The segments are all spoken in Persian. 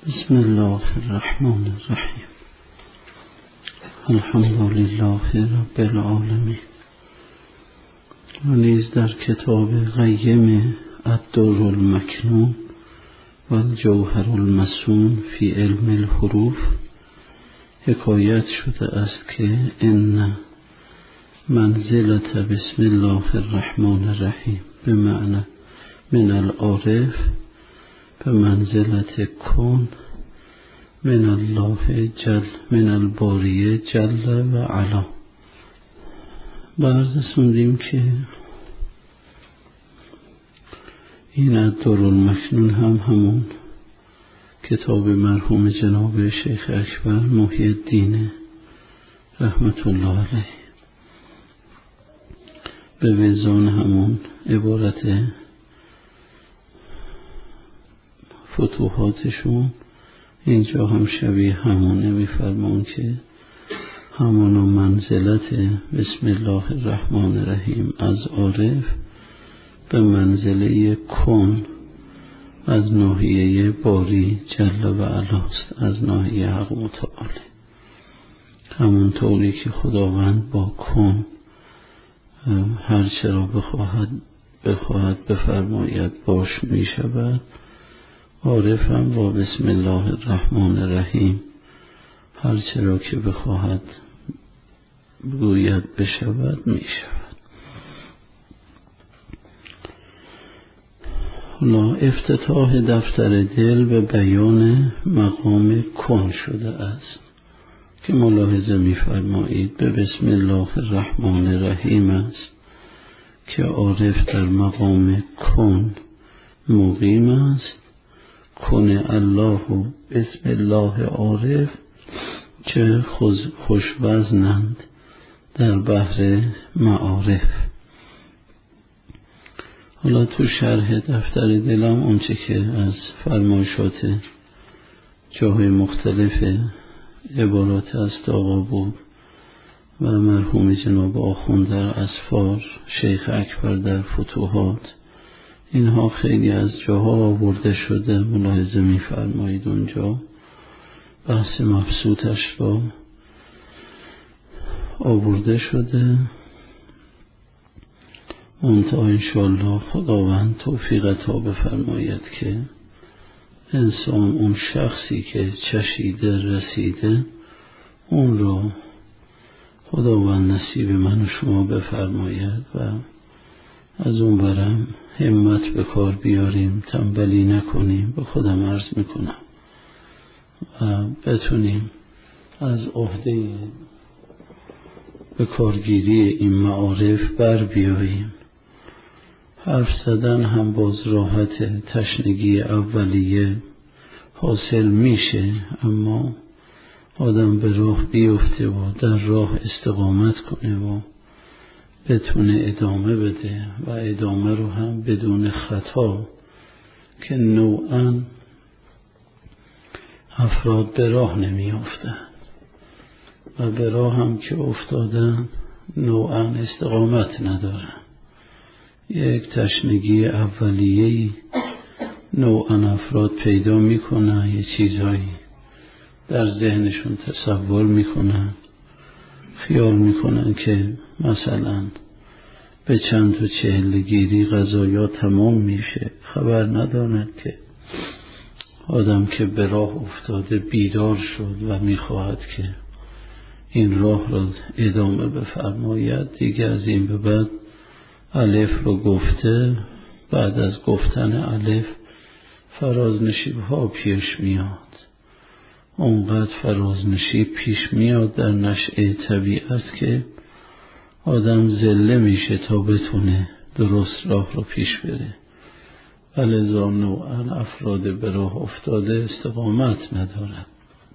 بسم الله الرحمن الرحیم. الحمد لله رب العالمین. و نیز در کتاب قیم الدر المکنون و الجوهر المسون فی علم الحروف حکایت شده است که ان منزلت بسم الله الرحمن الرحیم به معنی من العارف به منزلت کن من الله جل من الباری جل و علا. بعد سندیم که این الدر المکنون همون کتاب مرحوم جناب شیخ اکبر محی الدین رحمت الله علیه به وزان همون عبارت فتوحاتشون اینجا هم شبیه همونه میفرمان که همون منزلت بسم الله الرحمن الرحیم از عارف به منزله کن از ناحیه باری جل و علاست، از ناحیه حق متعال. همون طوری که خداوند با کن هر چرا بخواهد بفرماید باش می شود، عارفم با بسم الله الرحمن الرحیم هر چرا که بخواهد بگوید بشود می شود. حالا افتتاح دفتر دل به بیان مقام کن شده است که ملاحظه می فرمایید به بسم الله الرحمن الرحیم است که عارف در مقام کن مقیم است. کن الله و بسم الله عارف که خوشوزنند در بحر معارف. حالا تو شرح دفتر دلم اونچه که از فرمایشات جاهای مختلف عبارات است آقا بود و مرحوم جناب آخوند در اسفار، شیخ اکبر در فتوحات، اینها خیلی از جاها آورده شده. ملاحظه می‌فرمایید اونجا بحث مبسوطش را آورده شده. منتها انشاءالله خداوند توفیق عطا بفرماید که انسان اون شخصی که چشیده رسیده اون را خداوند نصیب من و شما بفرماید و از اون برم همت به کار بیاریم، تنبلی نکنیم. به خودم عرض میکنم و بتونیم از عهده به کارگیری این معارف بر بیاییم. حرف زدن هم باز راحت، تشنگی اولیه حاصل میشه، اما آدم به راه بیفته و در راه استقامت کنه و بتونه ادامه بده و ادامه رو هم بدون خطا، که نوعاً افراد به راه نمی افتن و به راه هم که افتادن نوعاً استقامت ندارن. یک تشنگی اولیه‌ای نوعاً افراد پیدا میکنن، یه چیزهایی در ذهنشون تصور میکنن، خیال میکنن که مثلا به چند و 40 گیری غذایا تمام میشه. خبر ندارن که آدم که به راه افتاده بیدار شد و میخواهد که این راه را ادامه بفرماید، دیگه از این به بعد الف رو گفته، بعد از گفتن الف فرازنشیب ها پیش میاد. اونقدر فرازنشیب پیش میاد در نشأه طبیعت که آدم ذله میشه تا بتونه درست راه رو پیش بره. ولذا نوعاً افراد به راه افتاده استقامت ندارن.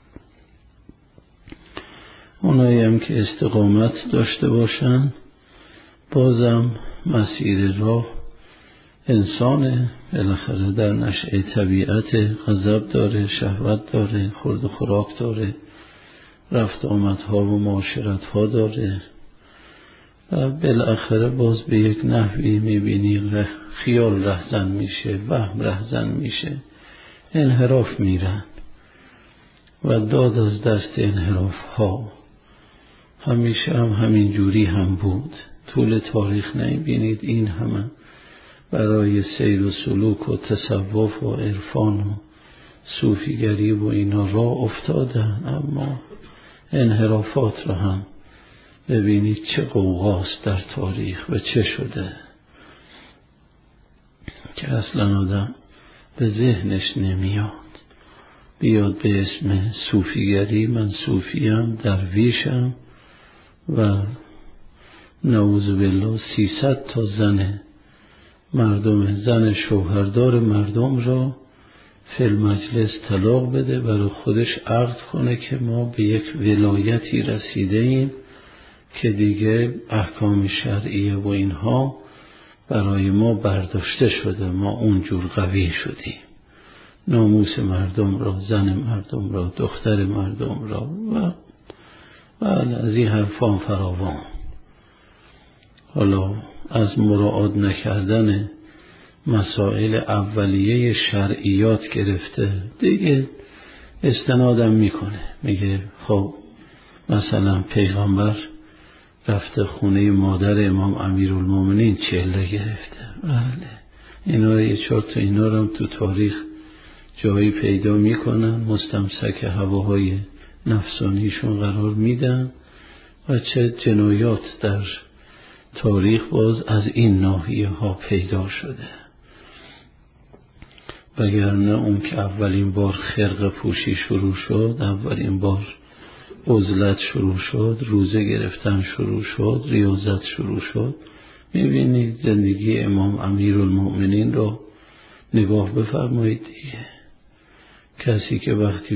اونایی هم که استقامت داشته باشن بازم مسیر راه انسانه، بالاخره در نشأه طبیعت غضب داره، شهوت داره، خورد و خوراک داره، رفت آمدها و معاشرتها داره و بالاخره باز به یک نحوی میبینی خیال رهزن میشه، وهم رهزن میشه، انحراف میرن. و داد از دست انحراف ها. همیشه هم همین جوری هم بود. طول تاریخ نمیبینید این همه برای سیر و سلوک و تصوف و عرفان و صوفیگری و اینا راه افتادن، اما انحرافات رو هم ببینید چه غوغاست در تاریخ و چه شده که اصلا آدم به ذهنش نمیاد بیاد به اسم صوفیگری من صوفیم، درویشم و نعوذ بالله 300 تا زن شوهردار مردم را فی المجلس طلاق بده، برای خودش عقد کنه که ما به یک ولایتی رسیده ایم که دیگه احکام شرعیه و اینها برای ما برداشته شده، ما اونجور قوی شدیم، ناموس مردم را، زن مردم را، دختر مردم را و از این حرفان فراوان. حالا از مراعات نکردن مسائل اولیه شرعیات گرفته دیگه استنادم میکنه، میگه خب مثلا پیغمبر رفته خونه مادر امام امیرالمومنین چله گرفته. بله اینا یه چهار تا اینا رو هم تو تاریخ جایی پیدا میکنن، مستمسک هواهای نفسانیشون قرار میدن و چه جنایات در تاریخ باز از این ناحیه ها پیدا شده. وگرنه اون که اولین بار خرقه پوشی شروع شد، اولین بار عزلت شروع شد، روزه گرفتن شروع شد، ریاضت شروع شد، میبینید زندگی امام امیرالمومنین رو نگاه بفرمایید دیگه. کسی که وقتی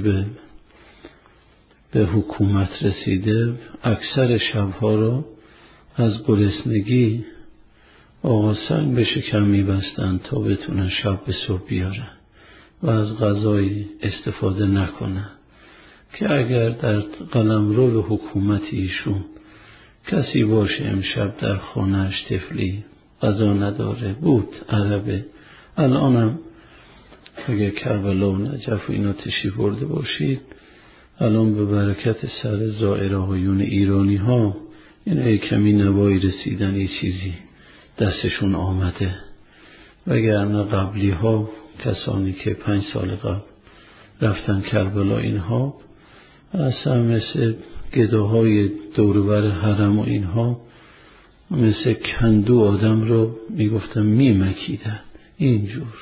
به حکومت رسیده اکثر شبها رو از گرسنگی آقا سنگ به شکم میبستن تا بتونن شب به صبح بیارن و از غذای استفاده نکنن، که اگر در قلمرو حکومتی ایشون کسی باشه امشب در خانهش طفلی غذا نداره بود عربه. الانم اگر کربلا و نجف و اینا تشریف برده باشید، الان به برکت سر زائره هایون ایرانی ها اینا کمی نوایی رسیدن، یه چیزی دستشون آمده. وگرنه قبلی ها کسانی که 5 سال قبل رفتن کربلا اینها اصلا مثل گداهای دورور حرم و اینها مثل کندو آدم رو میگفتن میمکیدن. اینجور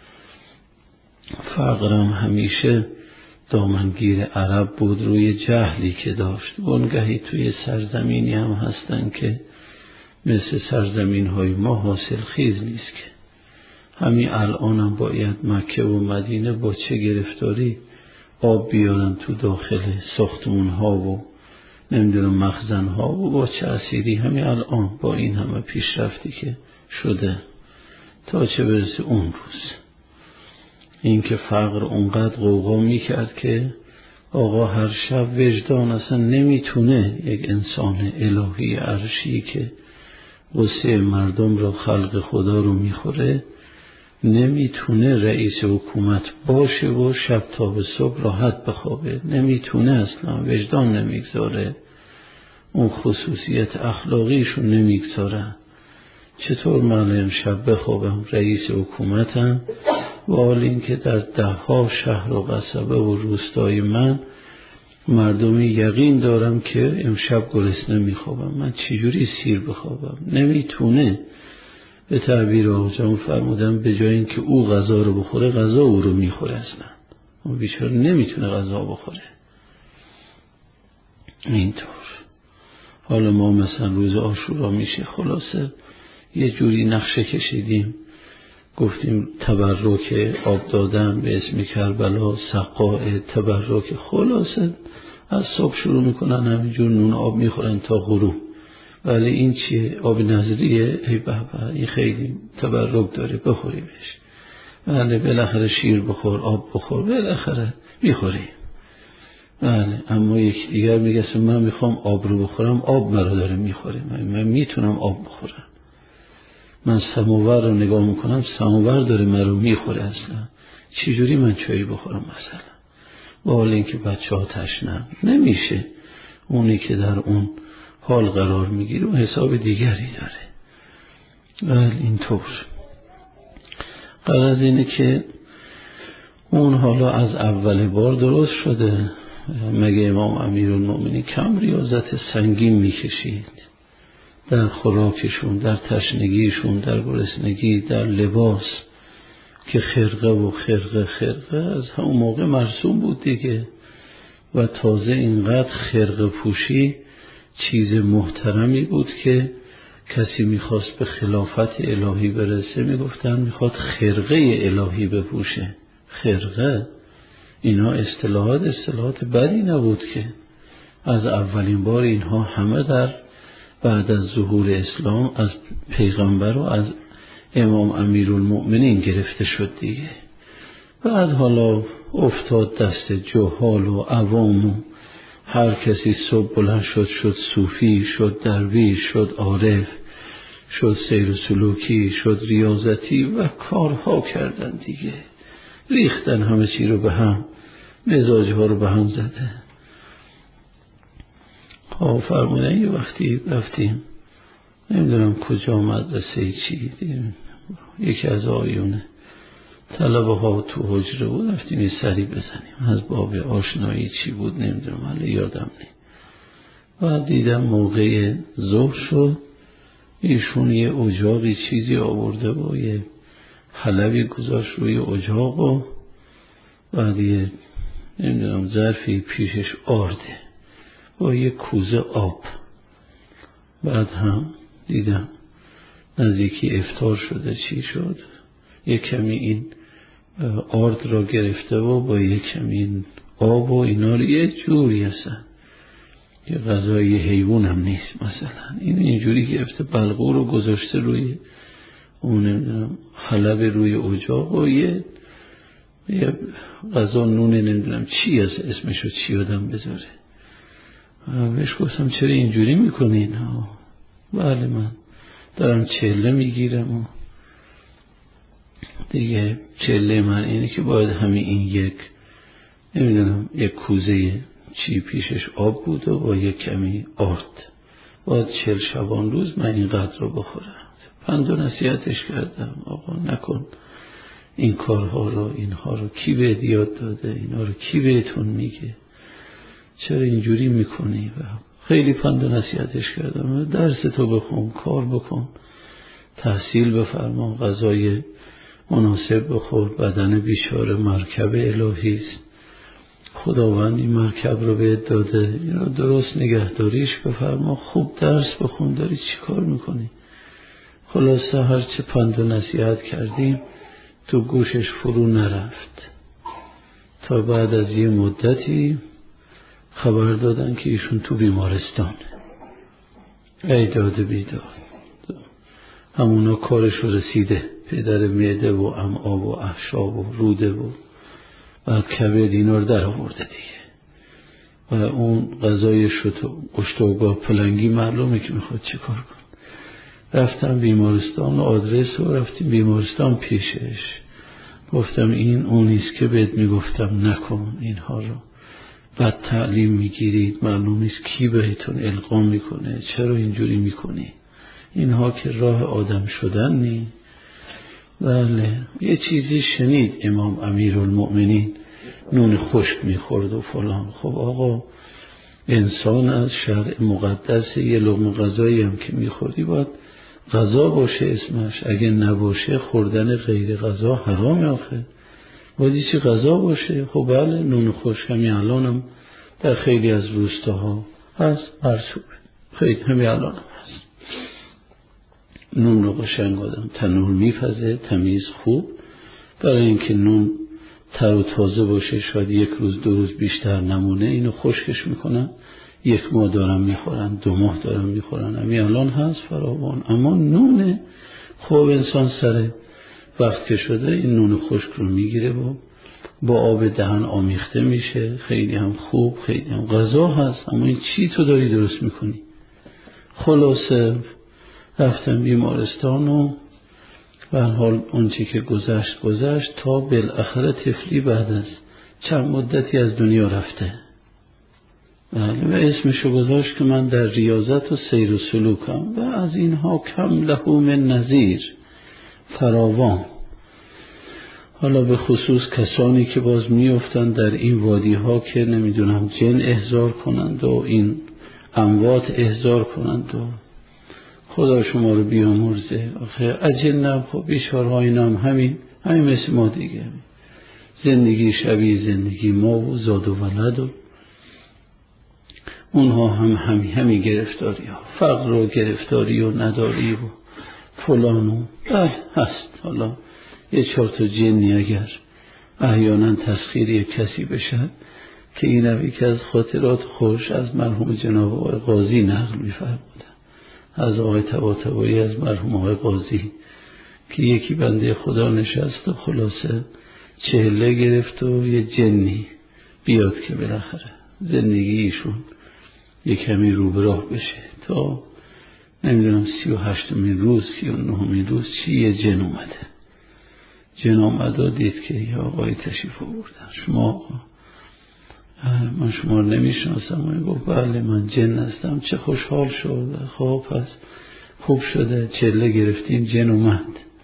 فقرم همیشه دامنگیر عرب بود روی جهلی که داشت. اونگهی توی سرزمینی هم هستن که مثل سرزمین های ما حاصل خیز نیست، که همین الان هم باید مکه و مدینه با چه گرفتاری آب بیارن تو داخل ساختمون ها و نمیدونم مخزن ها و با چه اسیری همین الان با این همه پیشرفتی که شده تا چه برسه اون روز. این که فقر اونقدر غوغا میکرد که آقا هر شب وجدان اصلا نمیتونه یک انسان الهی عرشی که غصه مردم را خلق خدا رو میخوره نمیتونه رئیس حکومت باشه و شب تا به صبح راحت بخوابه، نمیتونه اصلا، وجدان نمیگذاره، اون خصوصیت اخلاقیشون نمیگذاره. چطور من امشب بخوابم رئیس حکومتم و حال این که در 10 شهر و قصبه و روستای من مردمی یقین دارم که امشب گرسنه میخوابم، من چجوری سیر بخوابم؟ نمیتونه. به تعبیر آقا فرمودم به جای این که او غذا رو بخوره غذا او رو میخوره، اصلا اون بیچاره نمیتونه غذا بخوره. اینطور حالا ما مثلا روز عاشورا میشه خلاصه یه جوری نقشه کشیدیم، گفتیم تبرک آب دادن به اسم کربلا، سقاء تبرک، خلاصه از صبح شروع میکنن همینجور نون آب میخورن تا غروب. ولی این چیه؟ آب نظریه؟ ای بابا این خیلی تبرک داره بخوری بهش. بله بالاخره شیر بخور، آب بخور، بالاخره میخوری. بله اما یکی دیگر میگه من میخوام آب رو بخورم، آب مرا داره میخوره، من میتونم آب بخورم. من سماور رو نگاه میکنم، سماور داره مرا میخوره، اصلا چجوری من چایی بخورم مثلا؟ با حال اینکه بچه ها تشنه نمیشه. اونی که در اون حال قرار میگیره و حساب دیگری داره. ولی اینطور غرض اینه که اون حالا از اول بار درست شده. مگه امام امیرالمؤمنین کم ریاضت سنگین میکشید در خوراکشون، در تشنگیشون، در گرسنگی، در لباس، که خرقه و خرقه از همون موقع مرسوم بود دیگه. و تازه اینقدر خرقه پوشی چیز محترمی بود که کسی میخواست به خلافت الهی برسه میگفتن میخواد خرقه الهی بپوشه. خرقه اینا اصطلاحات بدی نبود که. از اولین بار اینها همه در بعد از ظهور اسلام از پیغمبر و از امام امیرالمؤمنین گرفته شد دیگه. بعد حالا افتاد دست جهال و عوام و هر کسی صبح بلند شد صوفی، شد درویش، شد عارف، شد سیر و سلوکی، شد ریاضتی و کارها کردن دیگه. ریختن همه چی رو به هم، مزاجها رو به هم زده. فرمودن یه وقتی رفتیم نمیدونم کجا مدرسه چی دیدیم، یکی از آیون طلبه ها تو حجره بود، رفتیم یه سری بزنیم از باب آشنایی چی بود نمیدونم، حالا یادم نیم. و دیدم موقع ظهر شد، ایشون یه اجاقی چیزی آورده و یه حلبی گذاشت روی اجاق و بعد یه نمیدونم ظرفی پیشش آرده با یه کوزه آب. بعد هم دیدم نزدیکی افطار شده چی شد، یه کمی این آرد را گرفته و با یه کمی این آب و اینا رو یه جوری هستن، یه غذای حیوان هم نیست مثلا، این اینجوری گرفته بلغور رو گذاشته روی اون نمیدونم حلب روی اجاق و یه غذا نون نمیدونم چی از اسمشو چی آدم بذاره. بهش گفتم چرا اینجوری میکنین؟ بله من دارم چله میگیرم و دیگه چله من اینه که باید همین این یک نمیدونم یک کوزه چی پیشش آب بود و با یک کمی آرد باید 40 شبان روز من این قدر رو بخورم. پند و نصیحتش کردم آقا نکن این کارها رو، اینها رو کی بهت یاد داده، اینا رو کی بهتون میگه، چرا اینجوری میکنی؟ و خیلی پند و نصیحتش کردم درس تو بخون، کار بکن، تحصیل بفرما، غذای مناسب بخور، بدن بیچاره مرکب الهی است، خداوند این مرکب رو بهت داده، این رو درست نگهداریش بفرما، خوب درس بخون، داری چی کار میکنی؟ خلاصه هرچه پند و نصیحت کردیم تو گوشش فرو نرفت تا بعد از یه مدتی خبر دادن که ایشون تو بیمارستان. ای داده بیداد، همونا کارش رسیده، پدر معده و امعا و احشاب و روده و بعد کبد اینا رو در آورده دیگه. و اون غذای اشتوگاه پلنگی معلومه که میخواد چی کار کن. رفتم بیمارستان، آدرس رو رفتیم بیمارستان پیشش، گفتم این اونیست که بهت میگفتم نکن اینها رو، بعد تعلیم میگیرید معلوم نیست کی بهتون القا میکنه، چرا اینجوری میکنی؟ اینها که راه آدم شدن نی. بله یه چیزی شنید امام امیرالمؤمنین نون خشک میخورد و فلان. خب آقا انسان از شرع مقدس یه لقمه غذایی هم که میخوردی باید غذا باشه اسمش، اگه نباشه خوردن غیر غذا حرامه آخه، باید چی غذا باشه. خب بله نون خشک همین الان هم در خیلی از روستاها هست، مرسوبه، خیلی همین الان هم هست. نون رو قشنگ آدم تنور میپزه تمیز خوب، برای اینکه نون تر و تازه باشه شاید 1 روز 2 روز بیشتر نمونه، اینو خشکش میکنن، 1 ماه دارن میخورن، 2 ماه دارن میخورن، همین الان هست فراوان. اما نونه خوب انسان سر وقت که شده این نون خشک رو میگیره و با آب دهن آمیخته میشه، خیلی هم خوب، خیلی هم غذا هست. اما این چی تو داری درست میکنی؟ خلاصه رفتم بیمارستان و به حال اون چی که گذشت تا بالاخره طفلی بعد از چند مدتی از دنیا رفته و اسمشو گذاشت که من در ریاضت و سیر و سلوکم و از اینها کم له من نظیر، فراوان. حالا به خصوص کسانی که باز میافتند در این وادی ها که نمیدونم جن احضار کنند و این اموات احضار کنند و خدا شما رو بیامرزه. آخه اجنه خب بیچاره‌ها اینا همین مثل ما دیگه، زندگی شبیه زندگی ما و زاد و ولد و اونها همین گرفتاری ها، فقر و گرفتاری و نداری و فلان و هست. حالا یه 4 تا جنی اگر احیانا تسخیر کسی بشه که این یکی از خاطرات خوش از مرحوم جناب آقای قاضی نقل می‌فرمودن، از آقای طباطبایی از مرحوم آقای قاضی، که یکی بنده خدا نشست و خلاصه چهله گرفت و یه جنی بیاد که بالاخره زندگیشون یه کمی رو به راه بشه. تا نمیدونم 38مین روز 39مین روز یه جن اومد و دید که یه آقای تشریف آوردن. من شما رو نمیشناسم. گفت بله من جن هستم. چه خوشحال شد. خب پس خوب شده، چله گرفتیم جن اومد.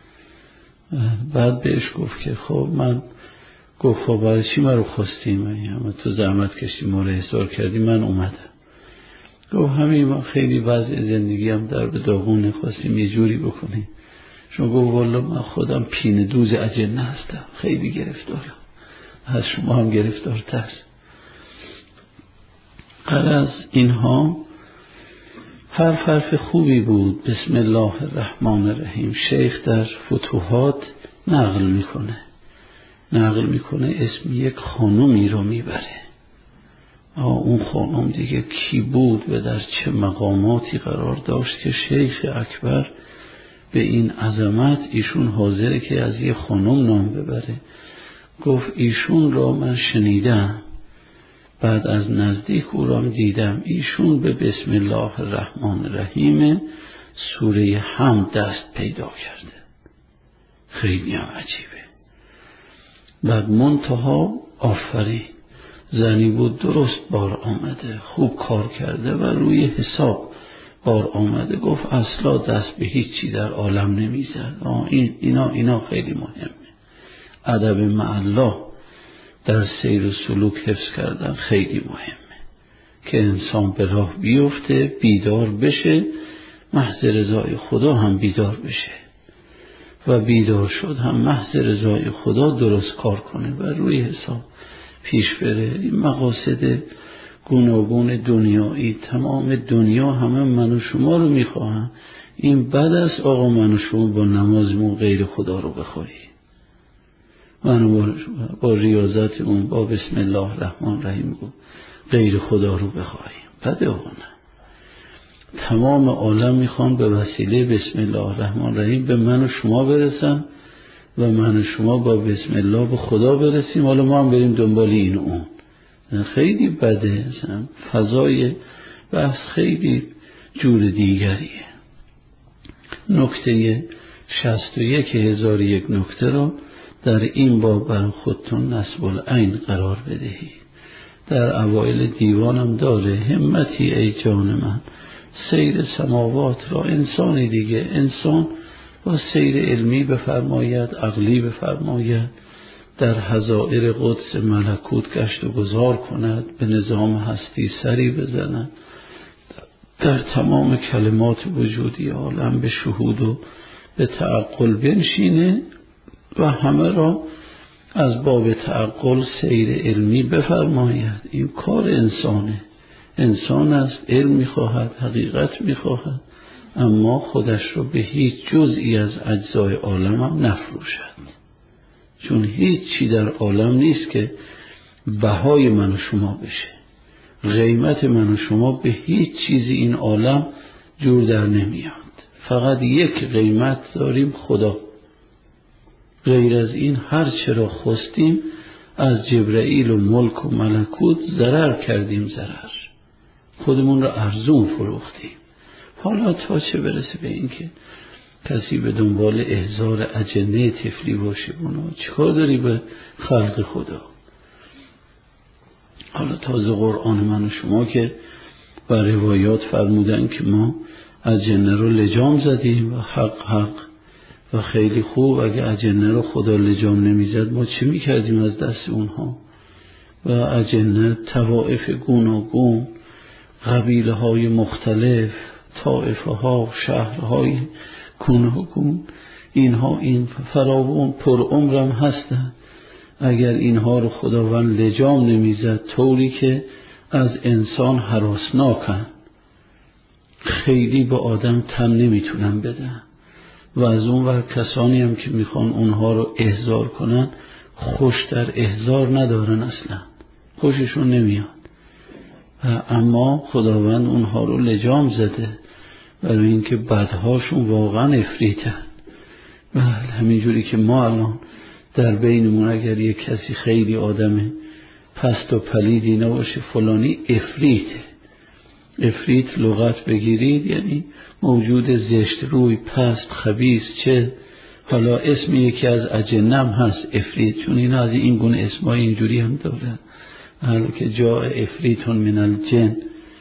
بعد بهش گفت که خب گفت خب برای چی من رو خواستیم؟ همه تو زحمت کشتی ما رو احضار کردی، من اومدم. گفت همین من خیلی وضع زندگی هم در به داغون خواستیم یه جوری بکنیم. شما گفت والا من خودم پین دوز اجنه هستم، خیلی گرفتارم، از شما هم گرفتارتر. از اینها حرف خوبی بود. بسم الله الرحمن الرحیم. شیخ در فتوحات نقل میکنه اسم یک خانومی رو میبره. اون خانم دیگه کی بود و در چه مقاماتی قرار داشت که شیخ اکبر به این عظمت ایشون حاضره که از یه خانم نام ببره. گفت ایشون را من شنیدم، بعد از نزدیک او را دیدم. ایشون به بسم الله الرحمن الرحیم سوره حمد دست پیدا کرده. خیلی هم عجیبه. بعد منتها آفرین، زنی بود درست بار آمده، خوب کار کرده و روی حساب بار آمده. گفت اصلا دست به هیچی در عالم نمیزد. اینا خیلی مهمه. ادب مع الله در سیر و سلوک حفظ کردن خیلی مهمه که انسان به راه بیفته، بیدار بشه، محض رضای خدا هم بیدار بشه و بیدار شد هم محض رضای خدا درست کار کنه و روی حساب پیش بره. این مقاصد گوناگون دنیایی، تمام دنیا همه من و شما رو میخواهن. این بد است آقا من و شما با نمازمون غیر خدا رو بخواهیم، من با ریاضتمون با بسم الله الرحمن الرحیم غیر خدا رو بخواهیم. بده آقا نه. تمام عالم میخوان به وسیله بسم الله الرحمن الرحیم به من و شما برسن و من و شما با بسم الله به خدا برسیم. حالا ما هم بریم دنبال این اون. خیلی بده. فضای بحث خیلی جور دیگریه. نکته 61,001 نکته رو در این باب بر خودتون نصب العین قرار بدهید. در اوایل دیوانم داره همتی ای جان من، سیر سماوات را انسانی دیگه، انسان با سیر علمی بفرماید، عقلی بفرماید، در حضائر قدس ملکوت گشت و گذار کند، به نظام هستی سری بزند، در تمام کلمات وجودی عالم به شهود و به تعقل بنشینه و همه را از باب تعقل سیر علمی بفرماید. این کار انسانه. انسان است، علم میخواهد، حقیقت میخواهد، اما خودش رو به هیچ جزئی از اجزای عالم هم نفروشد، چون هیچ چی در عالم نیست که بهای من و شما بشه. قیمت من و شما به هیچ چیزی این عالم جور در نمیاد. فقط یک قیمت داریم، خدا. غیر از این هر چرا خواستیم از جبرائیل و ملک و ملکوت ضرر کردیم، ضرر خودمون رو ارزون فروختیم. حالا تا چه برسه به این که کسی به دنبال احضار اجنه طفلی باشه. چیکار داری به خلق خدا؟ حالا تازه قرآن من و شما که و روایات فرمودن که ما اجنه رو لجام زدیم و حق و خیلی خوب. اگه اجنه رو خدا لجام نمیزد ما چی میکردیم از دست اونها؟ و اجنه طوائف گوناگون، قبیله های مختلف، طائفه ها، شهرهای گوناگون، اینها این فراوان پر عمرم هستن. اگر اینها رو خداوند لجام نمیزد طوری که از انسان هراسناکن، خیلی به آدم تن نمیتونن بدن. و از اون ور کسانی هم که میخوان اونها رو احضار کنن خوش در احضار ندارن، اصلا خوششون نمیاد. اما خداوند اونها رو لجام زده برای اینکه بدهاشون واقعا افریتن. همینجوری که ما الان در بینمون اگر یک کسی خیلی آدم پست و پلیدی نباشه فلانی افریته. افریت لغت بگیرید یعنی موجود زشت روی، پست، خبیث. چه حالا اسم یکی از اجنم هست افریت، چون این از این گونه اسمای اینجوری هم داره. حالا که جا افریتون من الجن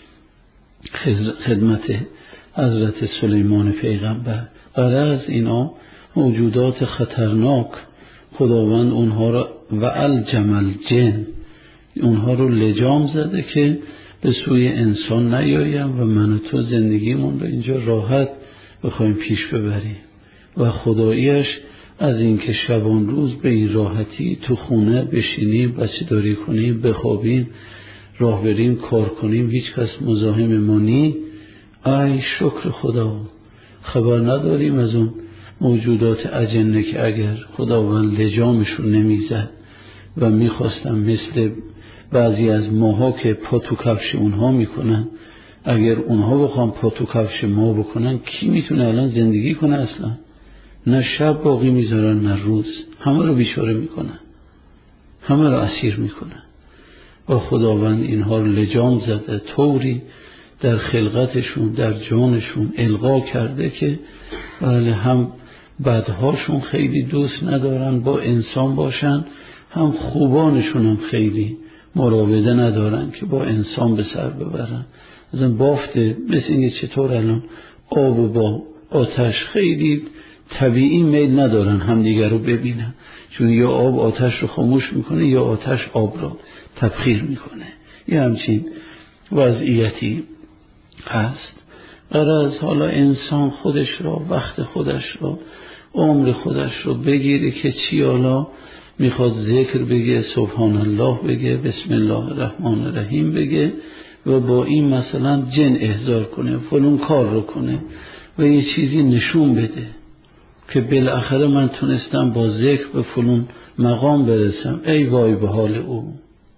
خدمت حضرت سلیمان پیغمبر. غرض اینا موجودات خطرناک، خداوند اونها رو و الجمل جن اونها رو لجام زده که به سوی انسان نیایم و من و تو زندگیمون رو اینجا راحت بخوایم پیش ببریم. و خداییش از اینکه شبان روز به این راحتی تو خونه بشینیم، بچه داری کنیم، بخوابیم، راه بریم، کار کنیم، هیچ کس مزاحم ما نی. ای شکر خدا. خبر نداریم از اون موجودات اجنه که اگر خداوند لجامشون نمیزد و میخواستم مثل بعضی از ماها که پا تو کفش اونها میکنن، اگر اونها بخوام پا تو کفش ما بکنن کی میتونه الان زندگی کنه؟ اصلا نه شب باقی میذارن نه روز، همه رو بیچاره میکنن، همه رو اسیر میکنن. و خداوند اینها رو لجام زده طوری در خلقتشون در جانشون القا کرده که بله هم بدهاشون خیلی دوست ندارن با انسان باشن، هم خوبانشون هم خیلی مراوده ندارن که با انسان به سر ببرن. از این بافته مثل اینکه چطور الان آب و با آتش خیلی طبیعی میل ندارن همدیگر رو ببینن، چون یا آب آتش رو خاموش میکنه یا آتش آب رو تبخیر میکنه. یه همچین وضعیتی هست. غرض حالا انسان خودش را، وقت خودش را، عمر خودش رو بگیره که چی حالا میخواد ذکر بگه، سبحان الله بگه، بسم الله الرحمن الرحیم بگه و با این مثلا جن احضار کنه، فلون کار رو کنه و یه چیزی نشون بده که بالاخره من تونستم با ذکر به فلون مقام برسم. ای وای به حال او،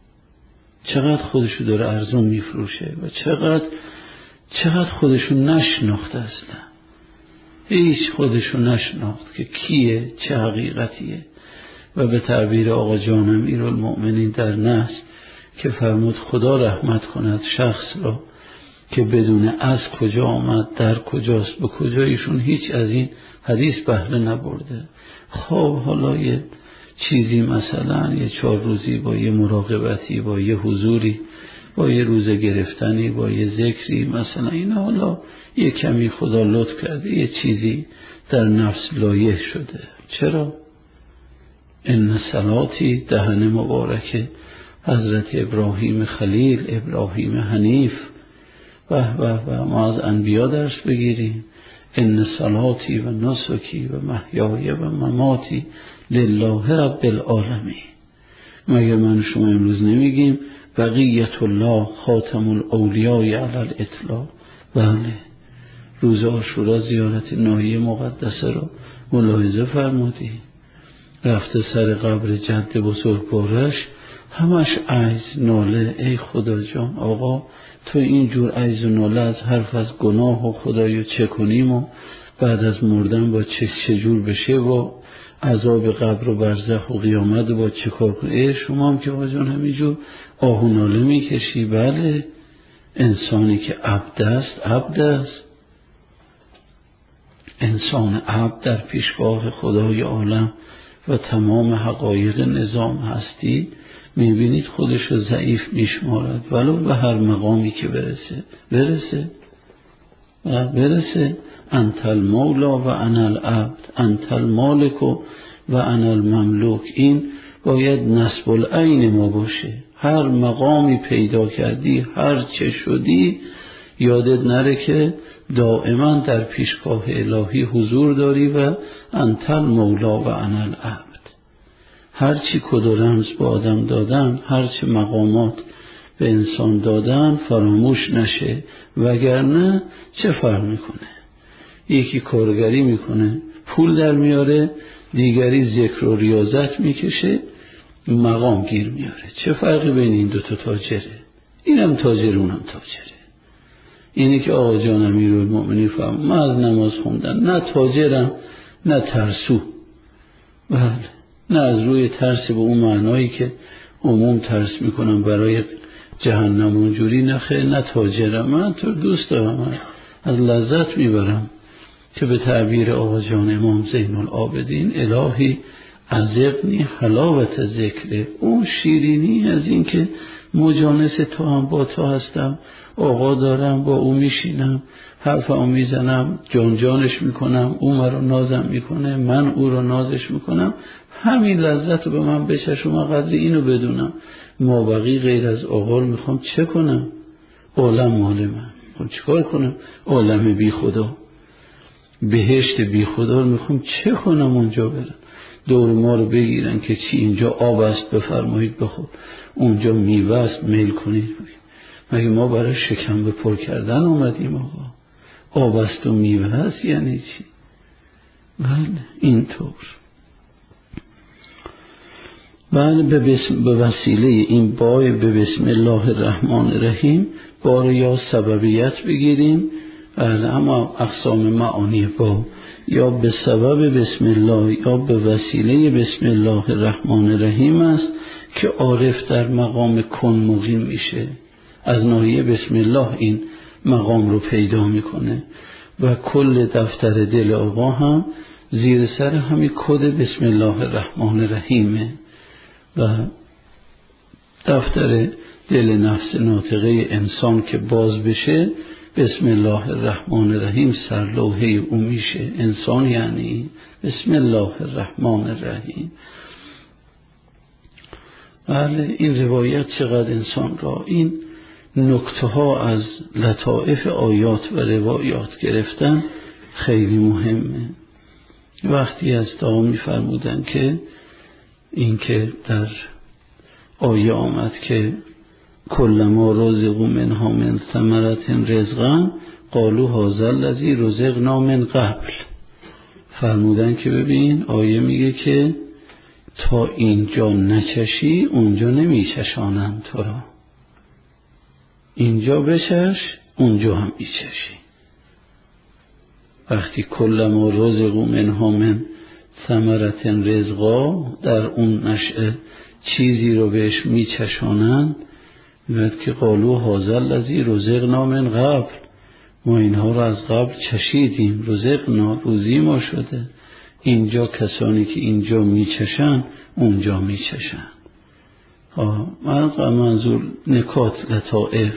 چقدر خودشو داره ارزون میفروشه و چقدر خودشو نشناخته اصلا، هیچ خودشو نشناخت که کیه، چه حقیقتیه. و به تعبیر آقا جان امیرالمؤمنین در نصر که فرمود خدا رحمت کند شخص را که بدون از کجا آمد، در کجاست، به کجایشون هیچ از این حدیث بهره نبرده. خب حالا یه چیزی مثلا یه 4 روزی با یه مراقبتی، با یه حضوری، با یه روزه گرفتنی، با یه ذکری مثلا این حالا یه کمی خدا لطف کرده یه چیزی در نفس لایح شده. چرا؟ ان صلاتی دهن مبارک حضرت ابراهیم خلیل، ابراهیم حنیف و ما از انبیا درس بگیریم. ان صلاتی و نسکی و محیای و مماتی لله رب العالمین. مگر من شما امروز نمیگیم بقیت الله خاتم الاولیاء علی الاطلاق؟ بله، روز عاشورا زیارت ناحیه مقدسه را ملاحظه فرمودی، رفته سر قبر جد بزرگوارش، همش عجز ناله. ای خدا جان، آقا تو اینجور عجز و ناله از حرف از گناه و خدایو چه کنیم و بعد از مردن با چجور بشه و عذاب قبر و برزخ و قیامت با چه کار کنی؟ شما هم که آقا جان همینجور آه و ناله میکشی. بله، انسانی که عبد است، انسان عبد در پیشگاه خدای عالم و تمام حقایق نظام هستی میبینید خودش رو ضعیف میشمارد، ولو به هر مقامی که برسه. انت المولا و انا العبد، انت المالک و انا المملوک. این باید نصب العین ما باشه. هر مقامی پیدا کردی، هر چه شدی، یادت نره که دائما در پیشگاه الهی حضور داری و انت المولا و انا العبد. هر چی کد و رمز به آدم دادن، هر چی مقامات به انسان دادن فراموش نشه، وگرنه چه فرق میکنه؟ یکی کارگری میکنه پول در میاره، دیگری ذکر و ریاضت میکشه مقام گیر میاره. چه فرقی بین این دوتا تاجره؟ اینم تاجر اونم تاجره. اینی که آقا جان امیرالمؤمنین فرمود من از نماز خوندن نه تاجرم نه ترسو. بله، نه از روی ترس به اون معنایی که عموم ترس میکنم برای جهنم اونجوری، نه تاجرم. من تو دوست دارم، از لذت میبرم که به تعبیر آقا جان امام زین العابدین الهی عذقنی حلاوت ذکره، اون شیرینی از این که مجانس تو هم با تو هستم، آقا دارم با او میشینم، حرفمو میزنم، جانش میکنم، او مرا نازم میکنه، من او رو نازش میکنم. همین لذت رو به من بچشم، من قدر اینو بدونم. مابقی غیر از آقا میخوام چه کنم؟ عالم مال من، خب چیکار کنم؟ عالم بی خدا، بهشت بی خدا رو میخوام چه کنم؟ اونجا برم دور ما رو بگیرن که چی اینجا آب است بفرمایید بخور، اونجا میوه است میل کنید. مگه ما برای شکم به پر کردن اومدیم؟ آقا آب است و میوه است یعنی چی؟ بله اینطور. بله، به وسیله این بای به بسم الله الرحمن الرحیم بار یا سببیت بگیریم. بله، اما اقسام معانی با یا به سبب بسم الله یا به وسیله بسم الله الرحمن الرحیم است که عارف در مقام کن مقیم میشه. از ناحیه بسم الله این مقام رو پیدا میکنه و کل دفتر دل آقا هم زیر سر همین کد بسم الله الرحمن الرحیمه و دفتر دل نفس ناطقه انسان که باز بشه بسم الله الرحمن الرحیم سرلوحه او میشه. انسان یعنی بسم الله الرحمن الرحیم. بله، این روایت چقدر انسان را این نکته ها از لطائف آیات و روایات گرفتن خیلی مهمه. وقتی از دعا می‌فرمودن که این که در آیه آمد که کل ما رزقوا منها من ثمرة رزقا قالوا هذا الذی رزقنا من قبل، فرمودن که ببین آیه میگه که تا اینجا نچشی اونجا نمیچشانم تو را، اینجا بچش اونجا هم میچشی. وقتی کل ما رزقوا منها من ثمرة رزقا در اون نشأه چیزی رو بهش میچشانن، میگه که قالوا هذا الذی رزقنا من قبل، ما اینها رو از قبل چشیدیم، رزقنا روزی ما شده. اینجا کسانی که اینجا میچشن اونجا میچشن. منظور نکات لطائف.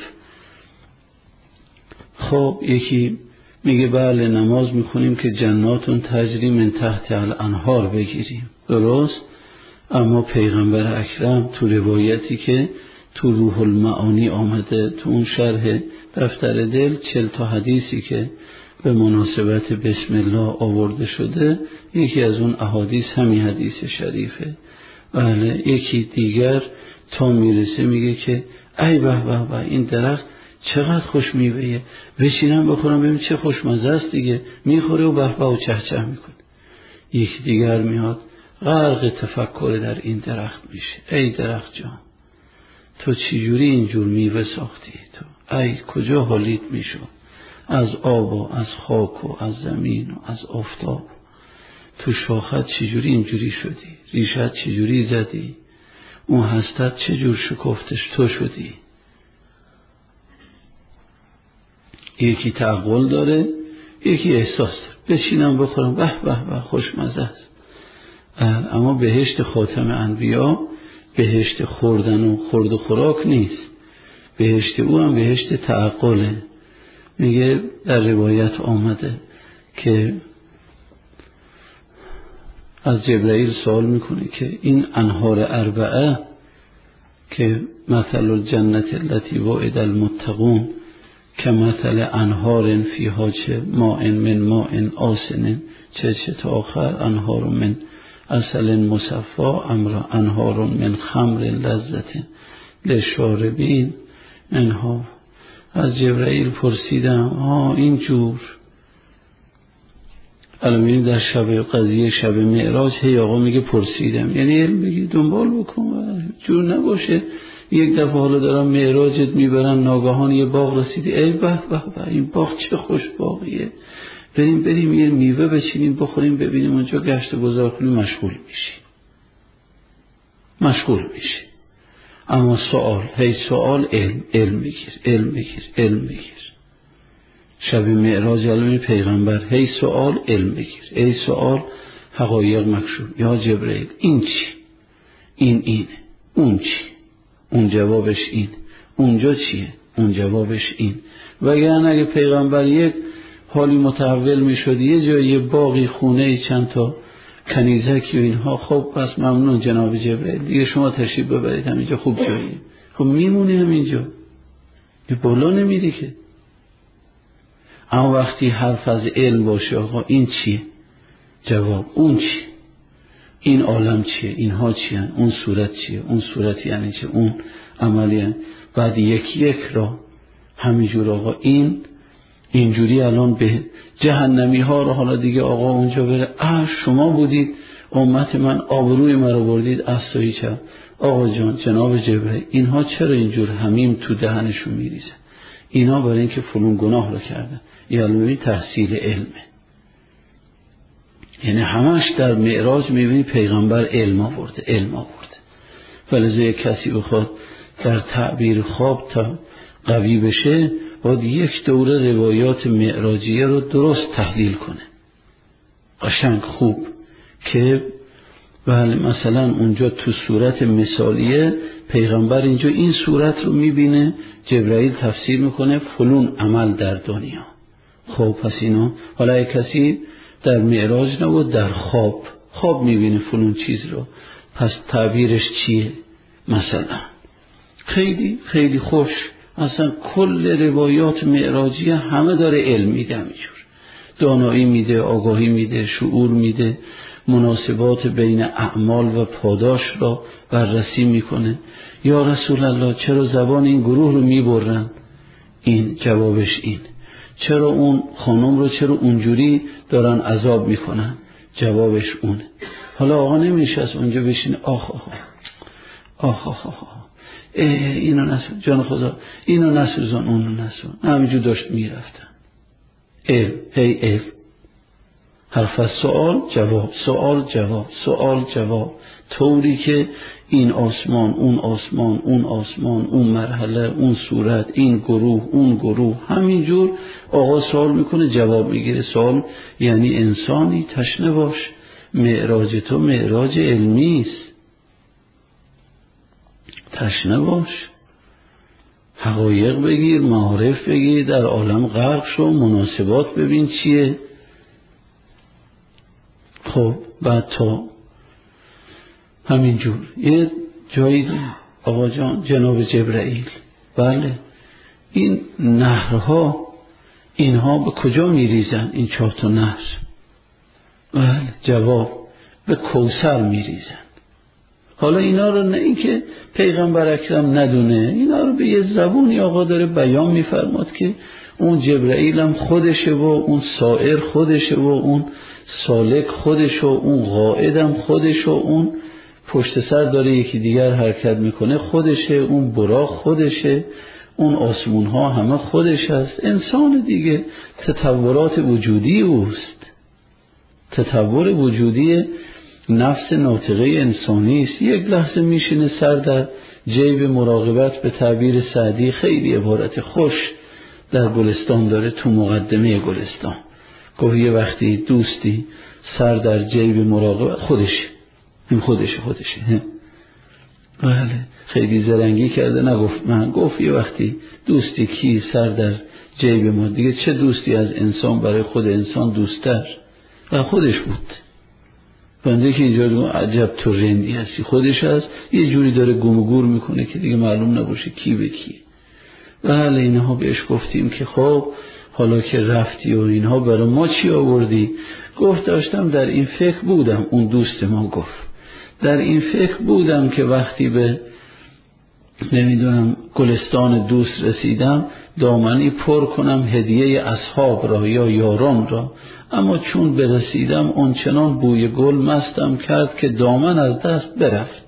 خب یکی میگه بله نماز میخونیم که جناتون تجری من تحت الانهار بگیریم، درست. اما پیغمبر اکرم تو روایتی که تو روح المعانی آمده، تو اون شرح دفتر دل 40 تا حدیثی که به مناسبت بسم الله آورده شده، یکی از اون احادیث همین حدیث شریفه. بله، یکی دیگر تا میرسه میگه که ای به به به این درخت چقدر خوش میوهه، بشینم بخورم ببین چه خوشمزه است دیگه، میخوره و به به و چهچه میکنه. یکی دیگر میاد غرق تفکر در این درخت میشه. ای درخت جان تو چجوری اینجور میوه ساختی؟ تو ای کجا حالیت میشد از آب و از خاک و از زمین و از آفتاب، تو شاخت چجوری اینجوری شدی، ریشت چجوری زدی، اون هستت چجور شکفتش تو شدی. یکی تعقل داره، یکی احساس داره، بشینم بخورم به به به خوشمزه است. اما بهشت خاتم انبیا بهشت خوردن و خورد و خوراک نیست، بهشت او هم بهشت تعقله. میگه در روایت آمده که از جبرائیل سوال میکنه که این انهار اربعه که مثل الجنت التي وعد المتقون که مثل انهار فیها چه ماء من ماء آسن چه تا آخر انهار من عسل مصفا انهار من خمر لذت للشاربین. انها از جبرائیل پرسیدم این جور الان در شب قضیه شب معراج هی آقا میگه پرسیدم، یعنی علم بگی دنبال بکن، جور نباشه یک دفعه حالا دارم معراجت میبرن ناگهان یه باغ رسیدی ای به به به این باغ چه خوش باغیه، بریم یه میوه بچینیم بخوریم ببینیم اونجا گشت و گذار کنیم، مشغول میشی. اما سوال علم بگیر. شب معراج علم پیغمبر هی سوال علم بگیر، ای سوال حقایق مکشوف. یا جبرائیل این چی؟ اینه. اون چی؟ اون جوابش این. اونجا چیه؟ اون جوابش این. وگرنه اگه پیغمبر یک حالی متحول میشد یه جایی یه باقی خونه چند تا کنیزکی و اینها، خب پس ممنون جناب جبرائیل دیگه شما تشریف ببرید همینجا خوب جاییه، خب میمونی همینجا یه بالا نمیری که. اما وقتی حرف از علم باشه آقا این چیه؟ جواب اون چی؟ این عالم چیه؟ اینها چیه؟ اون صورت چیه؟ اون صورت یعنی چه؟ اون عملی یعنی. بعد یک را همینجور آقا اینجوری الان به جهنمی ها رو حالا دیگه آقا اونجا بره شما بودید امت من آبروی مرا بردید اسایی چه آقا جان جناب جبرائیل اینها چرا اینجور همیم تو دهنشون میریزه؟ اینا برای اینکه فلون گناه رو کردن. یعنی تحصیل علمه، یعنی همش در معراج میبینی پیغمبر علم آورده. ولذا یک کسی بخواد در تعبیر خواب تا قوی بشه باید یک دوره روایات معراجیه رو درست تحلیل کنه، قشنگ خوب، که بله مثلا اونجا تو صورت مثالیه پیغمبر اینجا این صورت رو میبینه، جبرائیل تفسیر میکنه فلون عمل در دنیا. خب پس اینا حالا یک کسی در معراج نبود در خواب میبینه فلون چیز رو، پس تعبیرش چیه؟ مثلا خیلی خیلی خوش اصلا کل روایات معراجیه همه داره علم میده، همینجور دانایی میده، آگاهی میده، شعور میده، مناسبات بین اعمال و پاداش را بررسی میکنه. یا رسول الله چرا زبان این گروه رو میبرن؟ این جوابش این. چرا اون خانم رو چرا اونجوری دارن عذاب میکنن؟ جوابش اونه. حالا آقا نمیشه از اونجا بشینه آخ اینو نسوزن جان خدا، اینو نسوزن اونو نسوزن، همینجور داشت میرفتن. علم حرف از سوال جواب طوری که این آسمان اون مرحله اون صورت این گروه اون گروه همینجور آقا سوال میکنه جواب میگیره. سوال یعنی انسانی تشنه باش، معراج تو معراج علمی است، تشنه باش، حقایق بگیر، معارف بگیر، در عالم غرق شو، مناسبات ببین چیه. خب بعد تا همینجور یه جایی آقا جان جناب جبرائیل بله این نهرها اینها به کجا میریزن؟ این 4 تا نهر بله جواب به کوثر میریزن. حالا اینا رو نه اینکه پیغمبر اکرم ندونه، اینا رو به یه زبونی آقا داره بیان میفرماد که اون جبرائیل هم خودشه و اون سائر خودشه و اون سالک خودشه و اون قائد هم خودشه و اون پشت سر داره یکی دیگر حرکت میکنه خودشه، اون براق خودشه، اون آسمون ها همه خودش است. انسان دیگه تطورات وجودی اوست، تطور وجودی نفس ناطقه انسانی است. یک لحظه میشینه سر در جیب مراقبت، به تعبیر سعدی خیلی عبارت خوش در گلستان داره، تو مقدمه گلستان گفت یه وقتی دوستی سر در جیب مراقبت خودشه بله خیلی زرنگی کرده، نگفت من، گفت یه وقتی دوستی کی سر در جیب ما، دیگه چه دوستی از انسان برای خود انسان دوستتر؟ و خودش بود. بنده که اینجا عجب تو رندی هستی، خودش هست یه جوری داره گم و گور میکنه که دیگه معلوم نباشه کی به کی. بله اینها بهش گفتیم که خب حالا که رفتی و اینها برای ما چی آوردی؟ گفت داشتم در این فکر بودم، اون دوست ما گفت در این فکر بودم که وقتی به نمیدونم گلستان دوست رسیدم دامنی پر کنم هدیه اصحاب را یا یاران را، اما چون برسیدم اونچنان بوی گل مستم کرد که دامن از دست برفت.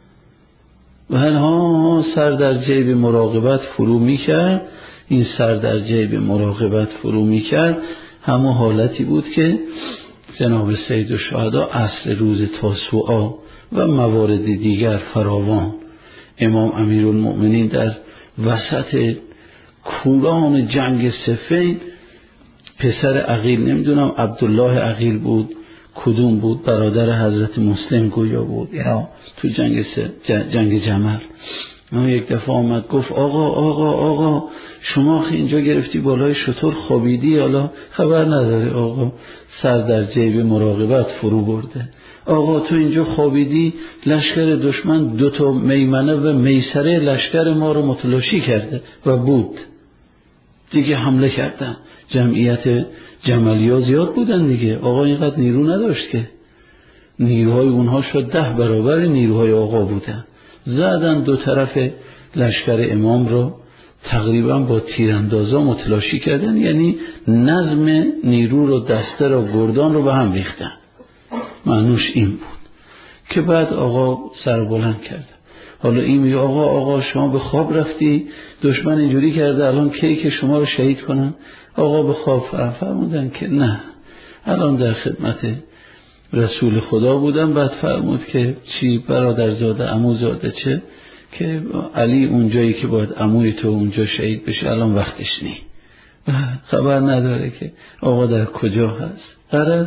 و هنها سر در جیب مراقبت فرو می کرد. این سر در جیب مراقبت فرو می کرد همون حالتی بود که جناب سید الشهدا عصر روز تاسوعا و موارد دیگر فراوان امام امیرالمؤمنین در وسط کوران جنگ صفین پسر عقیل، نمیدونم عبدالله عقیل بود کدوم بود، برادر حضرت مسلم گویا بود یا تو جنگ جمل، اما یک دفعه آمد گفت آقا شما اینجا گرفتی بالای شتر خوابیدی، حالا خبر نداره آقا سر در جیب مراقبت فرو برده، آقا تو اینجا خوابیدی لشکر دشمن 2 میمنه و میسره لشکر ما رو متلاشی کرده و بود دیگه حمله کردن. جمعیت جملیا زیاد بودن دیگه، آقا اینقدر نیرو نداشت که، نیروهای اونها شد 10 برابر نیروهای آقا بودن، زدن 2 طرف لشکر امام رو تقریبا با تیراندازا متلاشی کردن، یعنی نظم نیرو رو دسته رو گردان رو به هم ریختن. معنوش این بود که بعد آقا سر بلند کرد، حالا این میگه آقا شما به خواب رفتی، دشمن اینجوری کرده، الان کی که شما رو شهید کنن؟ آقا به خواب فرمودن که نه، الان در خدمت رسول خدا بودم. بعد فرمود که چی برادرزاده عموزاده چه؟ که علی اونجایی که باید عموی تو اونجا شهید بشه الان وقتش نی، خبر نداره که آقا در کجا هست. غرض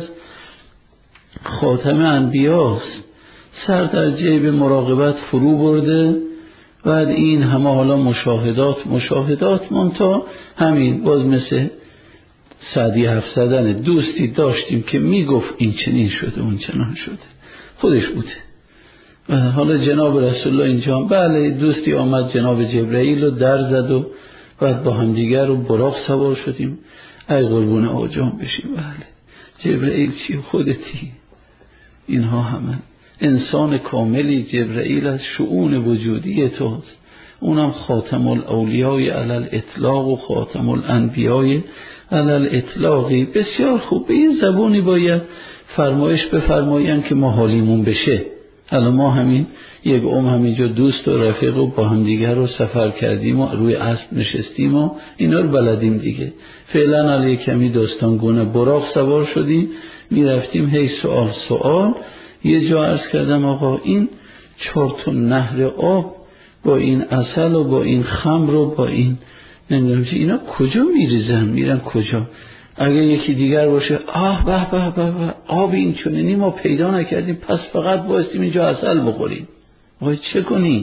خاتم انبیاست، سر در جیب مراقبت فرو برده. بعد این همه حالا مشاهدات منتها همین باز مثل سعدی حرف زدن، دوستی داشتیم که میگفت این چنین شده اون چنان شده، خودش بوده. و حالا جناب رسول الله اینجا بله دوستی آمد جناب جبرئیل رو در زد و بعد با هم دیگر رو براق سوار شدیم، ای قربون آجام بشیم. بله جبرئیل چی خودتی، اینها همه انسان کاملی، جبرئیل از شؤون وجودی توست، اونم خاتم الاولیای علی الاطلاق و خاتم الانبیای علی الاطلاقی. بسیار خوب، به این زبونی باید فرمایش بفرمایند که ما حالیمون بشه. الان ما همین یک همینجا دوست و رفیق و با هم دیگر رو سفر کردیم و روی اسب نشستیم و اینا رو بلدیم دیگه، فعلا علی کمی داستانگونه براق سوار شدیم میرفتیم هی سوال. یه جا عرض کردم آقا این 4 نهر آب با این عسل و با این خمر و با این نمیدونم چی اینا کجا میریزن، میرن کجا؟ اگه یکی دیگر باشه به آب این چونینی ما پیدا نکردیم پس فقط بایستیم اینجا عسل بخوریم. آقا چه کنی؟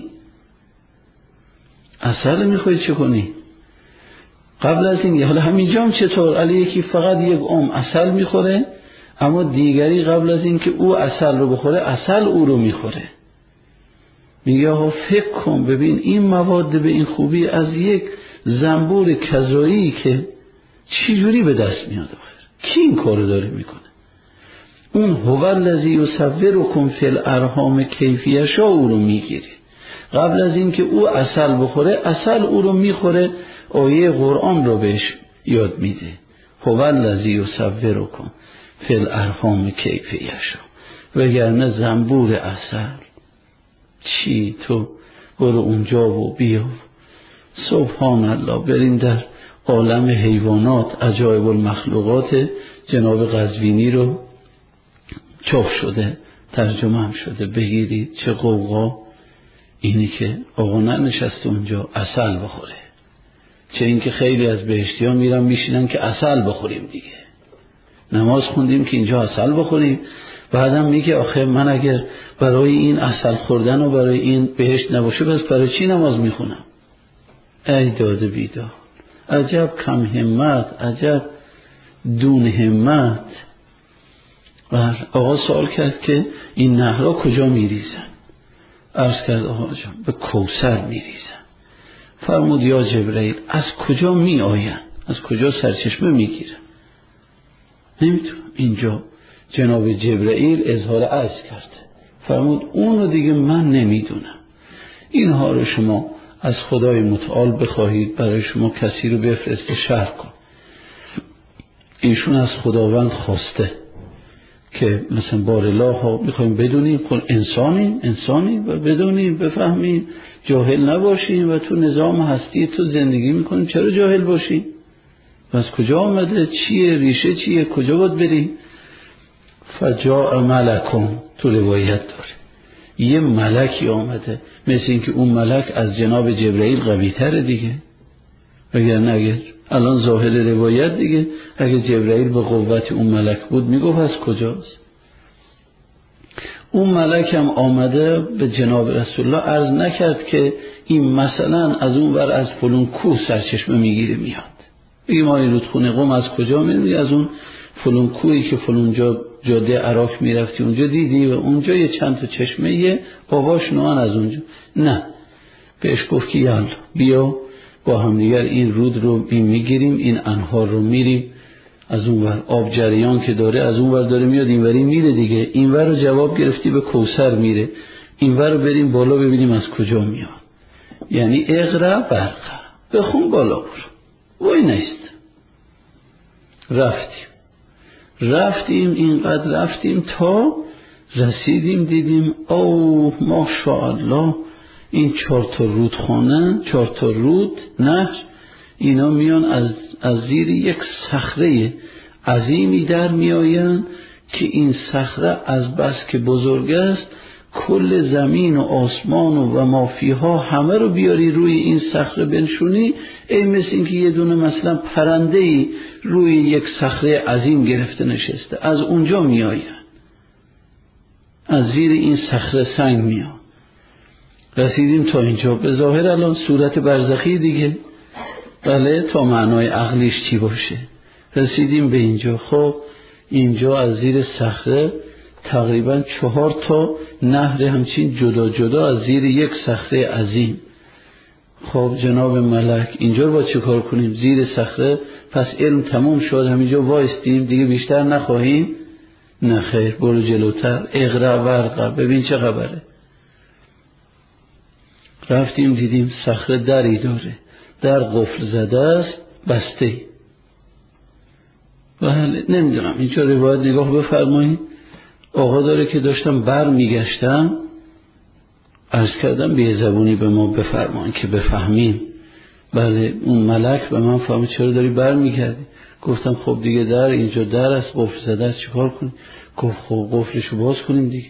عسل میخوای چه کنی؟ قبل از این حالا همینجا هم چطور؟ علی یکی فقط یک عسل میخوره، اما دیگری قبل از این که او عسل رو بخوره عسل او رو میخوره. میگه آقا فکر کن ببین این مواد به این خوبی از یک زنبور کذایی که چی جوری به دست میاد آخر؟ کی این کارو داره میکنه؟ اون هو الذی یصورکم فی الارحام کیف یشاء او رو میگیره. قبل از این که او عسل بخوره عسل او رو میخوره، آیه قرآن رو بهش یاد میده، هو الذی یصورکم فی الارحام کیف یشاء. وگرنه زنبور عسل چی؟ تو برو اونجا و بیا. سبحان الله. بریم در عالم حیوانات عجایب المخلوقات جناب قزوینی رو چاپ شده، ترجمه هم شده، بگیرید. چه قوقا اینی که آقا ننشسته اونجا عسل بخوره، چه اینکه خیلی از بهشتیان میرن میشینن که عسل بخوریم دیگه. نماز خوندیم که اینجا عسل بخوریم، بعدم میگه آخه من اگر برای این عسل خوردن و برای این بهشت نباشه، پس برای چی نماز میخونم؟ ای داده بیدار، عجب کم همت، عجب دون همت. و آقا سوال کرد که این نهرها کجا میریزن؟ عرض کرد آقا جان به کوثر میریزن. فرمود یا جبرئیل از کجا می آین؟ از کجا سرچشمه میگیرن؟ نمیتونم. اینجا جناب جبرئیل اظهار عجز کرد. فرمود اونو دیگه من نمیدونم. اینها رو شما از خدای متعال بخواهید برای شما کسی رو بفرسته شرح کن. ایشون از خداوند خواسته که مثلا بارالله ها میخوایم بدونیم، انسانی و بدونیم بفهمیم، جاهل نباشیم و تو نظام هستی تو زندگی میکنیم، چرا جاهل باشیم؟ و از کجا آمده؟ چیه؟ ریشه چیه؟ کجا باید بریم؟ فجاء ملکون، تو روایت داره یه ملکی آمده، مثل این که اون ملک از جناب جبرئیل قوی تره دیگه. وگرنه اگر الان ظاهر روایت دیگه، اگر جبرئیل به قوت اون ملک بود میگفت از کجاست. اون ملک هم آمده به جناب رسول الله عرض نکرد که این مثلا از اون ور از فلون کوه سرچشمه میگیره میاد. بگی ما این رودخونه قم از کجا میاد؟ از اون فلون کوهی که فلون جاده عراق میرفتی اونجا دیدی و اونجا یه چند تا چشمه یه باباش نوان از اونجا. نه، بهش گفت که یالا بیا با هم دیگر این رود رو میگیریم، این انهار رو میریم، از اون ور آب جریان که داره از اون ور داره میاد این وری میره دیگه، این ور رو جواب گرفتی به کوثر میره، این ور رو بریم بالا ببینیم از کجا میاد. یعنی اقرا برقا، بخون بالا برو. وای نیست. رفتیم اینقدر رفتیم تا رسیدیم دیدیم اوه ماشاءالله این 4 تا رودخانه، 4 تا رود نهر، اینا میان از زیر یک صخره عظیمی در میآیند که این صخره از بس که بزرگ است کل زمین و آسمان و مافیها همه رو بیاری روی این صخره بنشونی، ای مثل این که یه دونه مثلا پرنده‌ای روی یک صخره عظیم گرفته نشسته. از اونجا میآیند، از زیر این صخره سنگ میاد. رسیدیم تا اینجا. به ظاهر الان صورت برزخی دیگه، بله، تا معنای عقلیش چی باشه. رسیدیم به اینجا. خب اینجا از زیر صخره تقریبا 4 تا نهر همچین جدا جدا از زیر یک صخره عظیم. خب جناب ملک اینجا رو با چه کار کنیم؟ زیر صخره. پس علم تموم شد، همینجا وایستیم دیگه بیشتر نخواهیم؟ نه خیر، برو جلوتر، اقرا ورقا، ببین چه خبره. رفتیم دیدیم صخره دری داره، در قفل زده است، بسته. بله نمیدونم اینجا روایت نگاه بفرمایید. آقا داره که داشتم بر میگشتم عرض کردم به زبونی به ما بفرمایید که بفهمیم. بله اون ملک به من فهمید چرا داری بر میگردی؟ گفتم خب دیگه در اینجا در است، قفل زده است، چیکار کنیم؟ گفت خب قفلشو باز کنیم دیگه.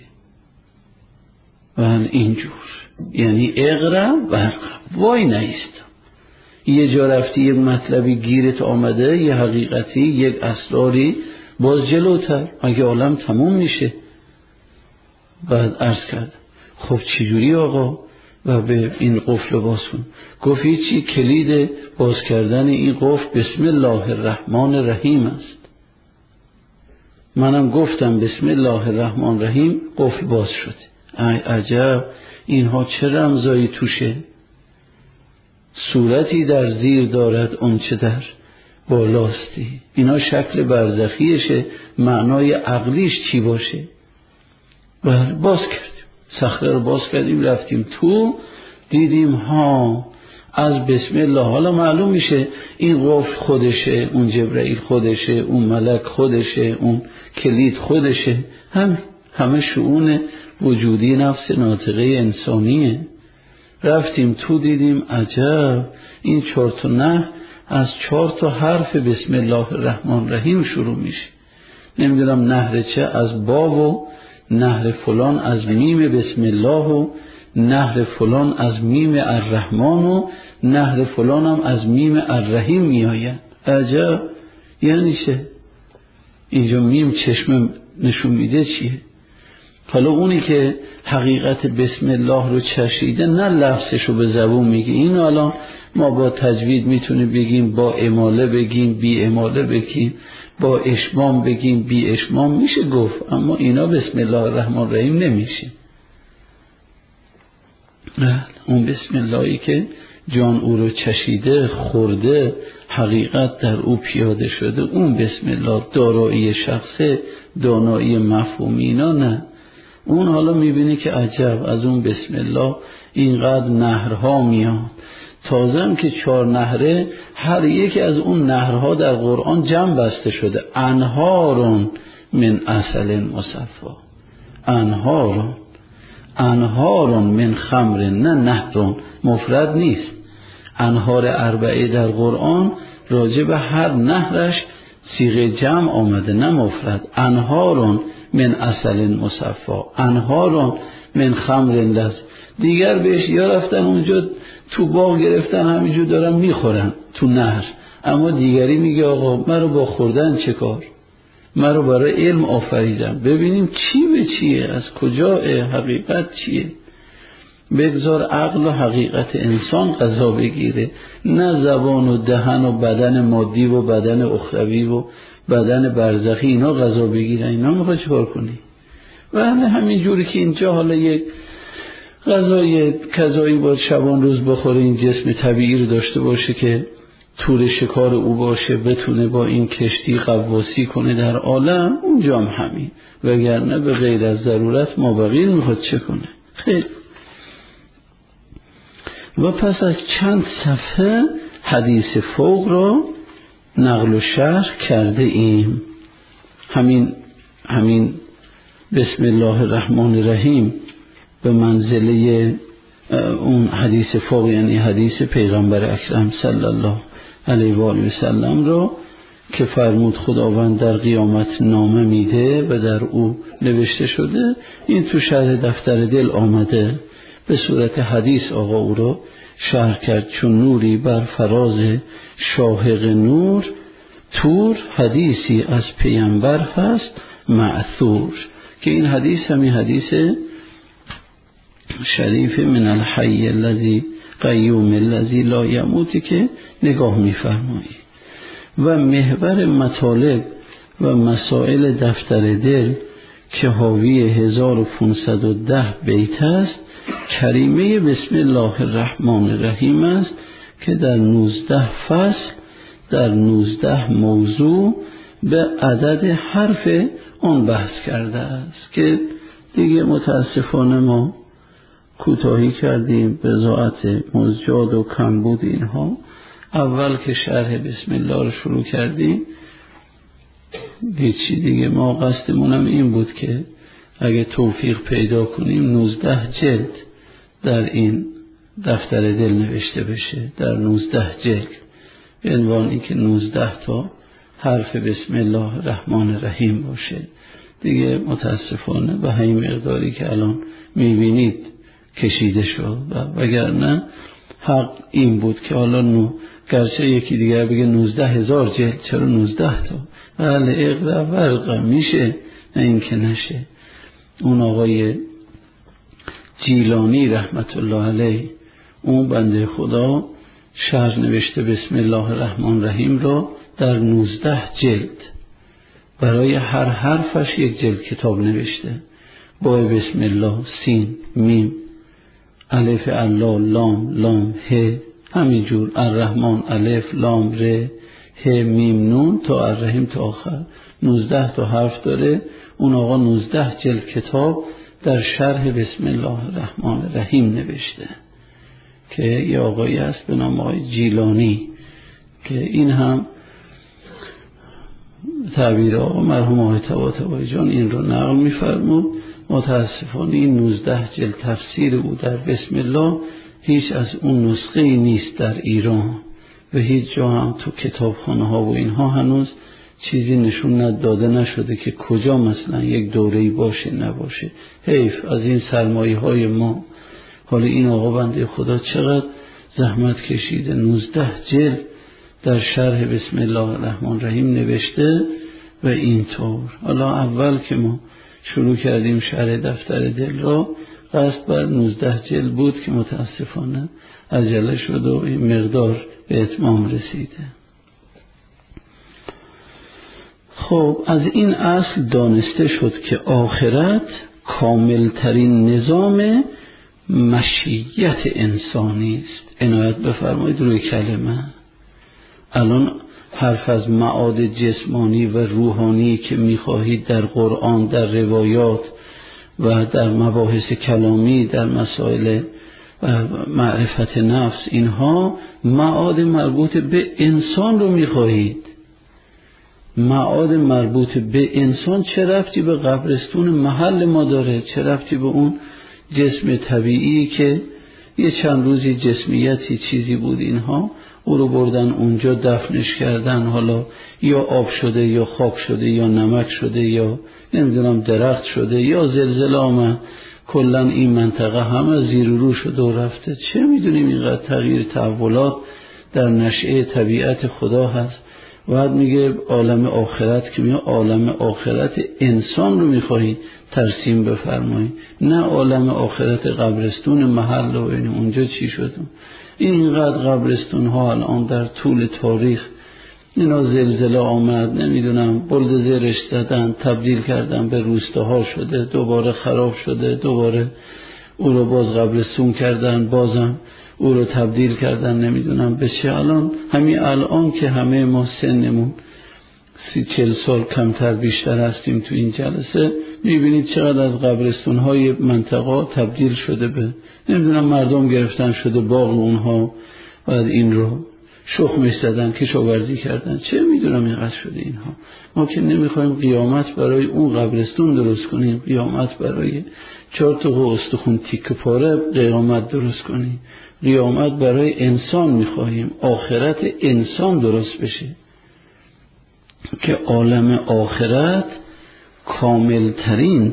بله اینجور، یعنی اقرا ورقا. وای نیست، یه جا رفتی یک مطلبی گیرت آمده، یه حقیقتی، یک اسراری، باز جلوتر مگه عالم تموم میشه؟ بعد عرض کرد خب چجوری آقا؟ و به این قفل باز کن. گفت چی؟ کلید باز کردن این قفل بسم الله الرحمن الرحیم است. منم گفتم بسم الله الرحمن الرحیم، قفل باز شد. ای عجب، اینها چه رمزایی توشه؟ صورتی در زیر دارد اون چه در بالاستی. اینا شکل برزخیشه، معنای عقلیش چی باشه؟ باز کردیم صخره رو، باز کردیم رفتیم تو، دیدیم ها از بسم الله. حالا معلوم میشه این قفل خودشه، اون جبرئیل خودشه، اون ملک خودشه، اون کلید خودشه، همه شؤون وجودی نفس ناطقه انسانیه. رفتیم تو دیدیم عجب، این 4 تا نهر از 4 تا حرف بسم الله الرحمن الرحیم شروع میشه. نمیدونم نهر چه، از باب و نهر فلان از میم بسم الله و نهر فلان از میم الرحمن و نهر فلان هم از میم الرحیم میآید. عجب، یعنی چه؟ اینجا میم چشم نشون میده چیه؟ حالا اونی که حقیقت بسم الله رو چشیده نه لفظش رو به زبون میگه. اینو الان ما با تجوید میتونیم بگیم، با اماله بگیم، بی اماله بگیم، با اشمام بگیم، بی اشمام میشه گفت، اما اینا بسم الله الرحمن الرحیم نمیشه. اون بسم اللهی که جان او رو چشیده، خورده، حقیقت در او پیاده شده، اون بسم الله دارایی شخصه، دانایی مفهومی، اینا نه. اون حالا میبینی که عجب از اون بسم الله اینقدر نهرها میاد. تازه هم که 4 نهره، هر یکی از اون نهرها در قرآن جمع بسته شده. انهارون من عسل مصفا، انهارون من خمر، نه نهرون، مفرد نیست. انهار اربعه در قرآن راجع به هر نهرش صیغه جمع آمده، نه مفرد. انهارون من عسل مصفا، انهارون من خمر لذ. دیگر بهش یا رفتن اونجا تو باغ گرفتن همینجور دارن میخورن تو نهر، اما دیگری میگه آقا مرا با خوردن چه کار، مرا برای علم آفریدم. ببینیم چی به چیه، از کجا، حقیقت چیه. بگذار عقل و حقیقت انسان قضا بگیره، نه زبان و دهن و بدن مادی و بدن اخروی و بدن برزخی اینا قضا بگیرن. اینا میخواد چیکار کنی؟ و همین جوری که اینجا حالا یک غذای کذایی باید شبان روز بخوره، این جسم طبیعی رو داشته باشه که طور شکار او باشه، بتونه با این کشتی غواصی کنه در عالم، اونجا هم همین. وگرنه به غیر از ضرورت ما بقیه میخواد چه کنه؟ خیلی. و پس از چند صفحه حدیث فوق را نقل و شرح کرده ایم. همین بسم الله الرحمن الرحیم به منزله اون حدیث فوق، یعنی حدیث پیغمبر اکرم صلی الله علیه و آله و سلم را که فرمود خداوند در قیامت نامه میده و در او نوشته شده، این تو شرح دفتر دل آمده به صورت حدیث. آقا او را شرح کرد. چون نوری بر فراز شاهق نور، تور حدیثی از پیامبر هست معثور. که این حدیث همین حدیث شریف من الحی الذی قیوم الذی لا یموت که نگاه می‌فرمایید. و محور مطالب و مسائل دفتر دل که حاوی 1510 بیت است، کریمه بسم الله الرحمن الرحیم است که در 19 فصل در 19 موضوع به عدد حرف آن بحث کرده است که دیگه متاسفانه ما کوتاهی کردیم به ذات مزجاد و کمبود اینها. اول که شرح بسم الله رو شروع کردیم هیچی دیگه، ما قصدمونم این بود که اگه توفیق پیدا کنیم 19 جلد در این دفتر دل نوشته بشه، در 19 جلد، به عنوان این که 19 تا حرف بسم الله الرحمن الرحیم باشه. دیگه متاسفانه به همین مقداری که الان میبینید کشیده شد. وگرنه حق این بود که حالا گرچه یکی دیگر بگه 19,000 جلد، چرا 19 تا؟ بله اقرا ورقا میشه، نه این که نشه. اون آقای جیلانی رحمت الله علیه، اون بنده خدا شرح نوشته بسم الله الرحمن الرحیم را در 19 جلد، برای هر حرفش یک جلد کتاب نوشته، با بسم الله، سین، میم، الف، الله، لام، ه، همینجور الرحمن، الف، لام، ر، ه، میم، نون تا الرحیم تا آخر. 19 تا حرف داره. اون آقا 19 جلد کتاب در شرح بسم الله الرحمن الرحیم نوشته که یه آقایی است به نام آقای جیلانی که این هم تعبیر آقا مرحوم آقای طباطبایی جان این رو نقل می‌فرمود. متاسفانه این 19 جلد تفسیر او در بسم الله هیچ از اون نسخه نیست در ایران و هیچ جا هم تو کتابخانه ها و اینها هنوز چیزی نشون داده نشده که کجا مثلا یک دوره‌ای باشه نباشه. حیف از این سرمایه های ما. حالا این آقا بنده خدا چقدر زحمت کشیده، 19 جلد در شرح بسم الله الرحمن الرحیم نوشته و اینطور. حالا اول که ما شروع کردیم شرح دفتر دل را. قصد بر 19 جلد بود که متاسفانه عجله شد و این مقدار به اتمام رسیده. خب از این اصل دانسته شد که آخرت کاملترین نظام مشیت انسانی است. عنایت بفرمایید روی کلمه. الان حرف از معاد جسمانی و روحانی که می‌خواهید در قرآن، در روایات و در مباحث کلامی، در مسائل معرفت نفس، اینها معاد مربوط به انسان رو می‌خواهید. معاد مربوط به انسان چه ربطی به قبرستون محل ما داره؟ چه ربطی به اون جسم طبیعی که یه چند روزی جسمیتی چیزی بود، اینها او رو بردن اونجا دفنش کردن، حالا یا آب شده یا خاک شده یا نمک شده یا نمیدونم درخت شده یا زلزله آمد، کلن این منطقه همه زیر و رو شده و رفته. چه میدونیم اینقدر تغییر تحولات در نشأه طبیعت خدا هست. بعد میگه عالم آخرت که میگه عالم آخرت انسان رو میخواهی ترسیم بفرمایی، نه عالم آخرت قبرستون محل و این اونجا چی شد. اینقدر قبرستون ها الان در طول تاریخ اینا زلزله آمد، نمیدونم بلدوزرش زدن، تبدیل کردن به روستاها شده، دوباره خراب شده، دوباره او رو باز قبرستون کردن، بازم او رو تبدیل کردن نمیدونم به چه. همین الان که همه ما سنمون 30-40 سال کمتر بیشتر هستیم تو این جلسه، میبینید چقدر از قبرستون های منطقه تبدیل شده به نمیدونم مردم گرفتن شده باغ اونها، بعد این رو شخمش زدن، کشاورزی کردن، چه میدونم اینقدر شده اینها. ما که نمیخوایم قیامت برای اون قبرستون درست کنیم، قیامت برای 4 تا استخون تیکه پاره قیامت درست کنیم، قیامت برای انسان میخواهیم، آخرت انسان درست بشه که عالم آخرت کاملترین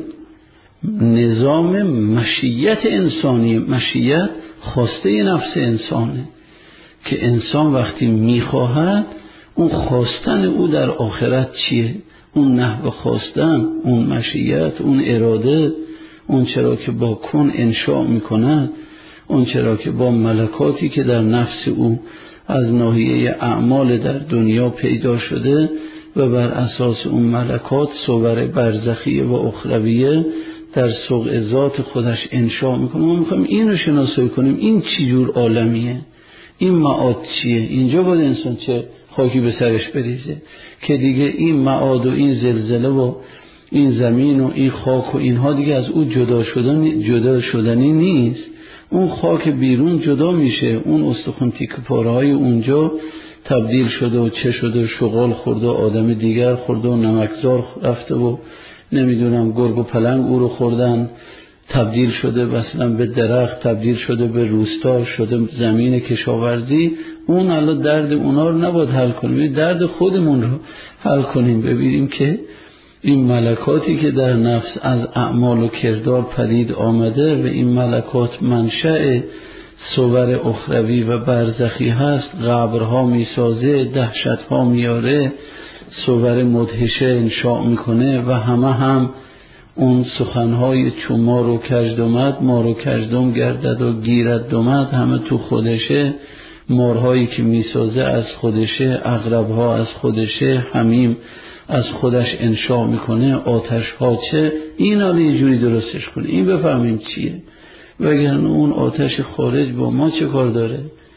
نظام مشیت انسانی. مشیت خواسته نفس انسانه که انسان وقتی میخواهد، اون خواستن او در آخرت چیه؟ اون نحو خواستن، اون مشیت، اون اراده، اون چرا که با کن انشاء میکند، اون چرا که با ملکاتی که در نفس او از ناحیه اعمال در دنیا پیدا شده و بر اساس اون ملکات صور برزخیه و اخرویه در سوق ذات خودش انشاء میکنه. ما میخوایم این رو شناسایی کنیم، این چی جور عالمیه، این معاد چیه، اینجا باید انسان چه خاکی به سرش بریزه که دیگه این معاد و این زلزله و این زمین و این خاک و اینها دیگه از او جدا شدنی نیست. اون خاک بیرون جدا میشه، اون استخون تیکه پاره های اونجا تبدیل شده و چه شده، شغال خورده، آدم دیگر خورده و نمکزار رفته و نمیدونم گرگ و پلنگ او رو خوردن، تبدیل شده مثلا به درخت، تبدیل شده به روستا، شده زمین کشاورزی. اون الان درد اونا رو نباید حل کنیم، درد خودمون رو حل کنیم. ببینیم که این ملکاتی که در نفس از اعمال و کردار پدید آمده و این ملکات منشأ صور اخروی و برزخی هست، قبرها میسازه، دهشتها میاره، صور مدهشه انشاء میکنه و همه هم اون سخنهای چون ما رو کژدمد، ما رو کژدم گردد و گیرد دمد، همه تو خودشه. مارهایی که میسازه از خودشه، عقربها از خودشه، حمیم از خودش انشاء میکنه، آتش ها چه این حالا یه جوری درستش کنه، این بفهمیم چیه، وگرنه اون آتش خارج با ما چه کار داره؟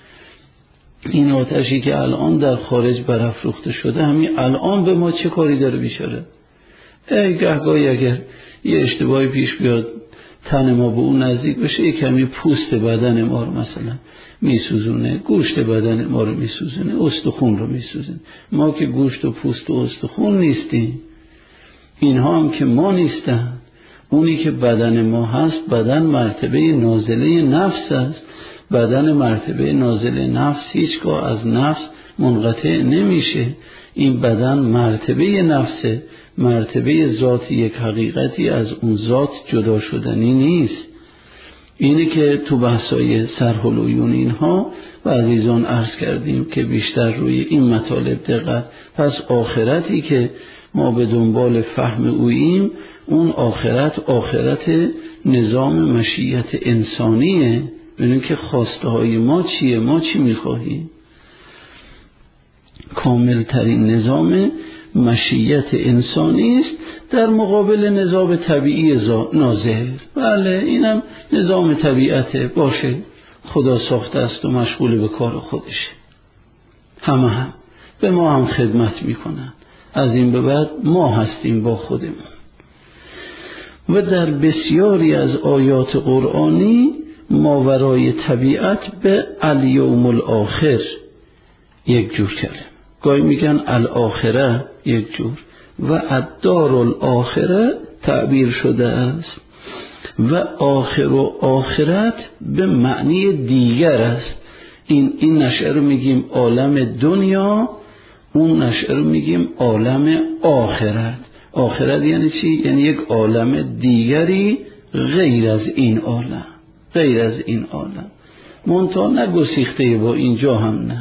این آتشی که الان در خارج برافروخته شده همین الان به ما چه کاری داره بیچاره؟ گهگاهی اگر یه اشتباهی پیش بیاد تن ما به اون نزدیک بشه، یه کمی پوست بدن ما رو مثلا میسوزونه، گوشت بدن ما رو میسوزونه، استخون رو میسوزونه. ما که گوشت و پوست و استخون نیستیم، اینها هم که ما نیستن. اونی که بدن ما هست، بدن مرتبه نازله نفس است. بدن مرتبه نازله نفس هیچگاه از نفس منقطع نمیشه. این بدن مرتبه نفسه، مرتبه ذات یک حقیقتی از اون ذات جدا شدنی نیست. اینه که تو بحثای سرحلویون اینها و عزیزان عرض کردیم که بیشتر روی این مطالب دقت. پس آخرتی که ما به دنبال فهم اوییم، اون آخرت نظام مشیت انسانیه. ببینید که خواسته های ما چیه، ما چی میخواهیم. کامل ترین نظام مشیت انسانی است در مقابل نظام طبیعی نازل. بله اینم نظام طبیعته، باشه، خدا ساخته است و مشغول به کار خودشه، همه به ما هم خدمت میکنن، از این به بعد ما هستیم با خودمون. و در بسیاری از آیات قرآنی ماورای طبیعت به الیوم الاخر یک جور کلمه، گاهی میگن الاخره یک جور، و الدار الاخره تعبیر شده است و آخر و آخرت به معنی دیگر است. این نشأه رو میگیم عالم دنیا، اون نشأه رو میگیم عالم آخرت. آخرت یعنی چی؟ یعنی یک عالم دیگری غیر از این عالم، غیر از این عالم، منتها نگسیخته با اینجا هم نه.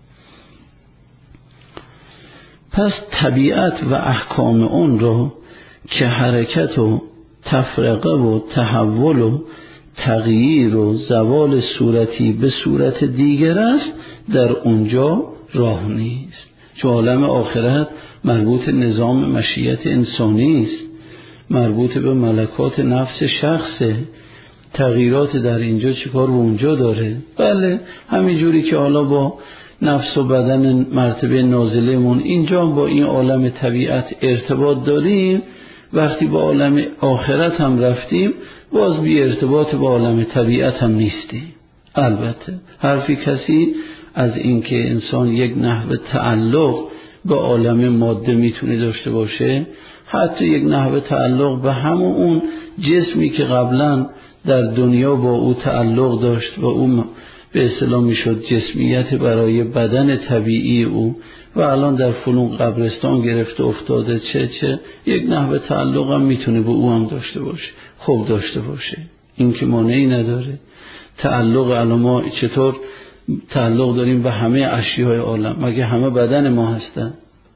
پس طبیعت و احکام اون رو که حرکت و تفرقه و تحول و تغییر و زوال صورتی به صورت دیگر است، در اونجا راه نیست. چون عالم آخرت مربوط نظام مشیت انسانی است، مربوط به ملکات نفس شخصه. تغییرات در اینجا چیکار به اونجا داره؟ بله همین جوری که حالا با نفس و بدن مرتبه نازلمون اینجا با این عالم طبیعت ارتباط داریم، وقتی با عالم آخرت هم رفتیم باز بی ارتباط با عالم طبیعت هم نیستیم. البته حرفی کسی از اینکه انسان یک نحو تعلق به عالم ماده میتونه داشته باشه، حتی یک نحو تعلق به همون اون جسمی که قبلا در دنیا با او تعلق داشت و او به اصطلاح میشد جسمیت برای بدن طبیعی او و الان در فنون قبرستان گرفته افتاده، چه یک نحو تعلق هم میتونه به او هم داشته باشه. خوب داشته باشه، این که مانعی نداره. تعلق الان ما چطور تعلق داریم به همه اشیاء عالم؟ مگه همه بدن ما هستن؟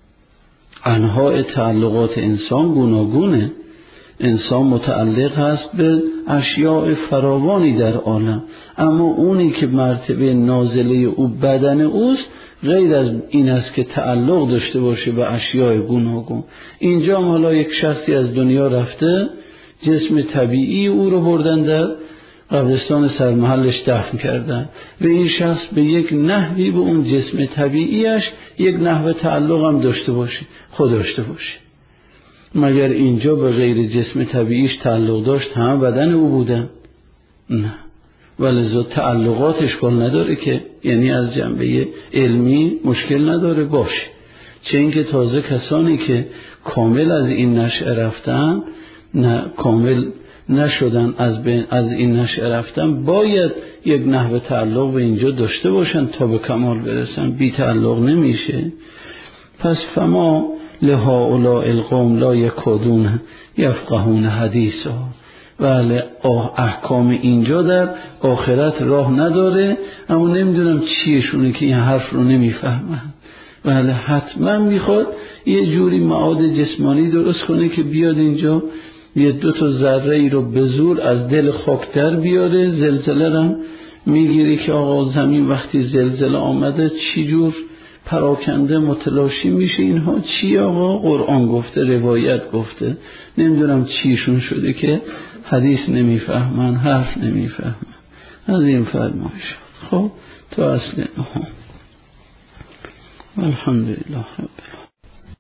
انواع تعلقات انسان گوناگونه. انسان متعلق هست به اشیاء فراوانی در عالم، اما اونی که مرتبه نازله او بدن اوست غیر از این است که تعلق داشته باشه به اشیاء گوناگون. اینجا حالا یک شخصی از دنیا رفته، جسم طبیعی او رو بردن در قبرستان سرمحلش دفن کردن و این شخص به یک نحوی به اون جسم طبیعیش یک نحو تعلق هم داشته باشه، خود داشته باشه. مگر اینجا به غیر جسم طبیعیش تعلق داشت همه بدن او بودن؟ نه. ولذا تعلقاتش کل نداره که، یعنی از جنبه علمی مشکل نداره باشه. چه اینکه تازه کسانی که کامل از این نشأه رفتن، نه کامل نشدن از این نشأه رفتن، باید یک نحو تعلق به اینجا داشته باشن تا به کمال برسن. بی تعلق نمیشه. پس فما لهؤلاء القوم لا یکادون یفقهون حدیثا. بله احکام اینجا در آخرت راه نداره، اما نمیدونم چیشونه که این حرف رو نمیفهمن. بله حتما میخواد یه جوری معاد جسمانی درست کنه که بیاد اینجا یه 2 ذره ای رو به زور از دل خاک در بیاره. زلزله هم میگیری که آقا زمین وقتی زلزله آمده چی جور پراکنده متلاشی میشه. اینها چی آقا؟ قرآن گفته، روایت گفته. نمیدونم چیشون شده که حدیث نمیفهمن، حرف نمیفهمن. از این فرمایش خب تا اصل الحمدلله.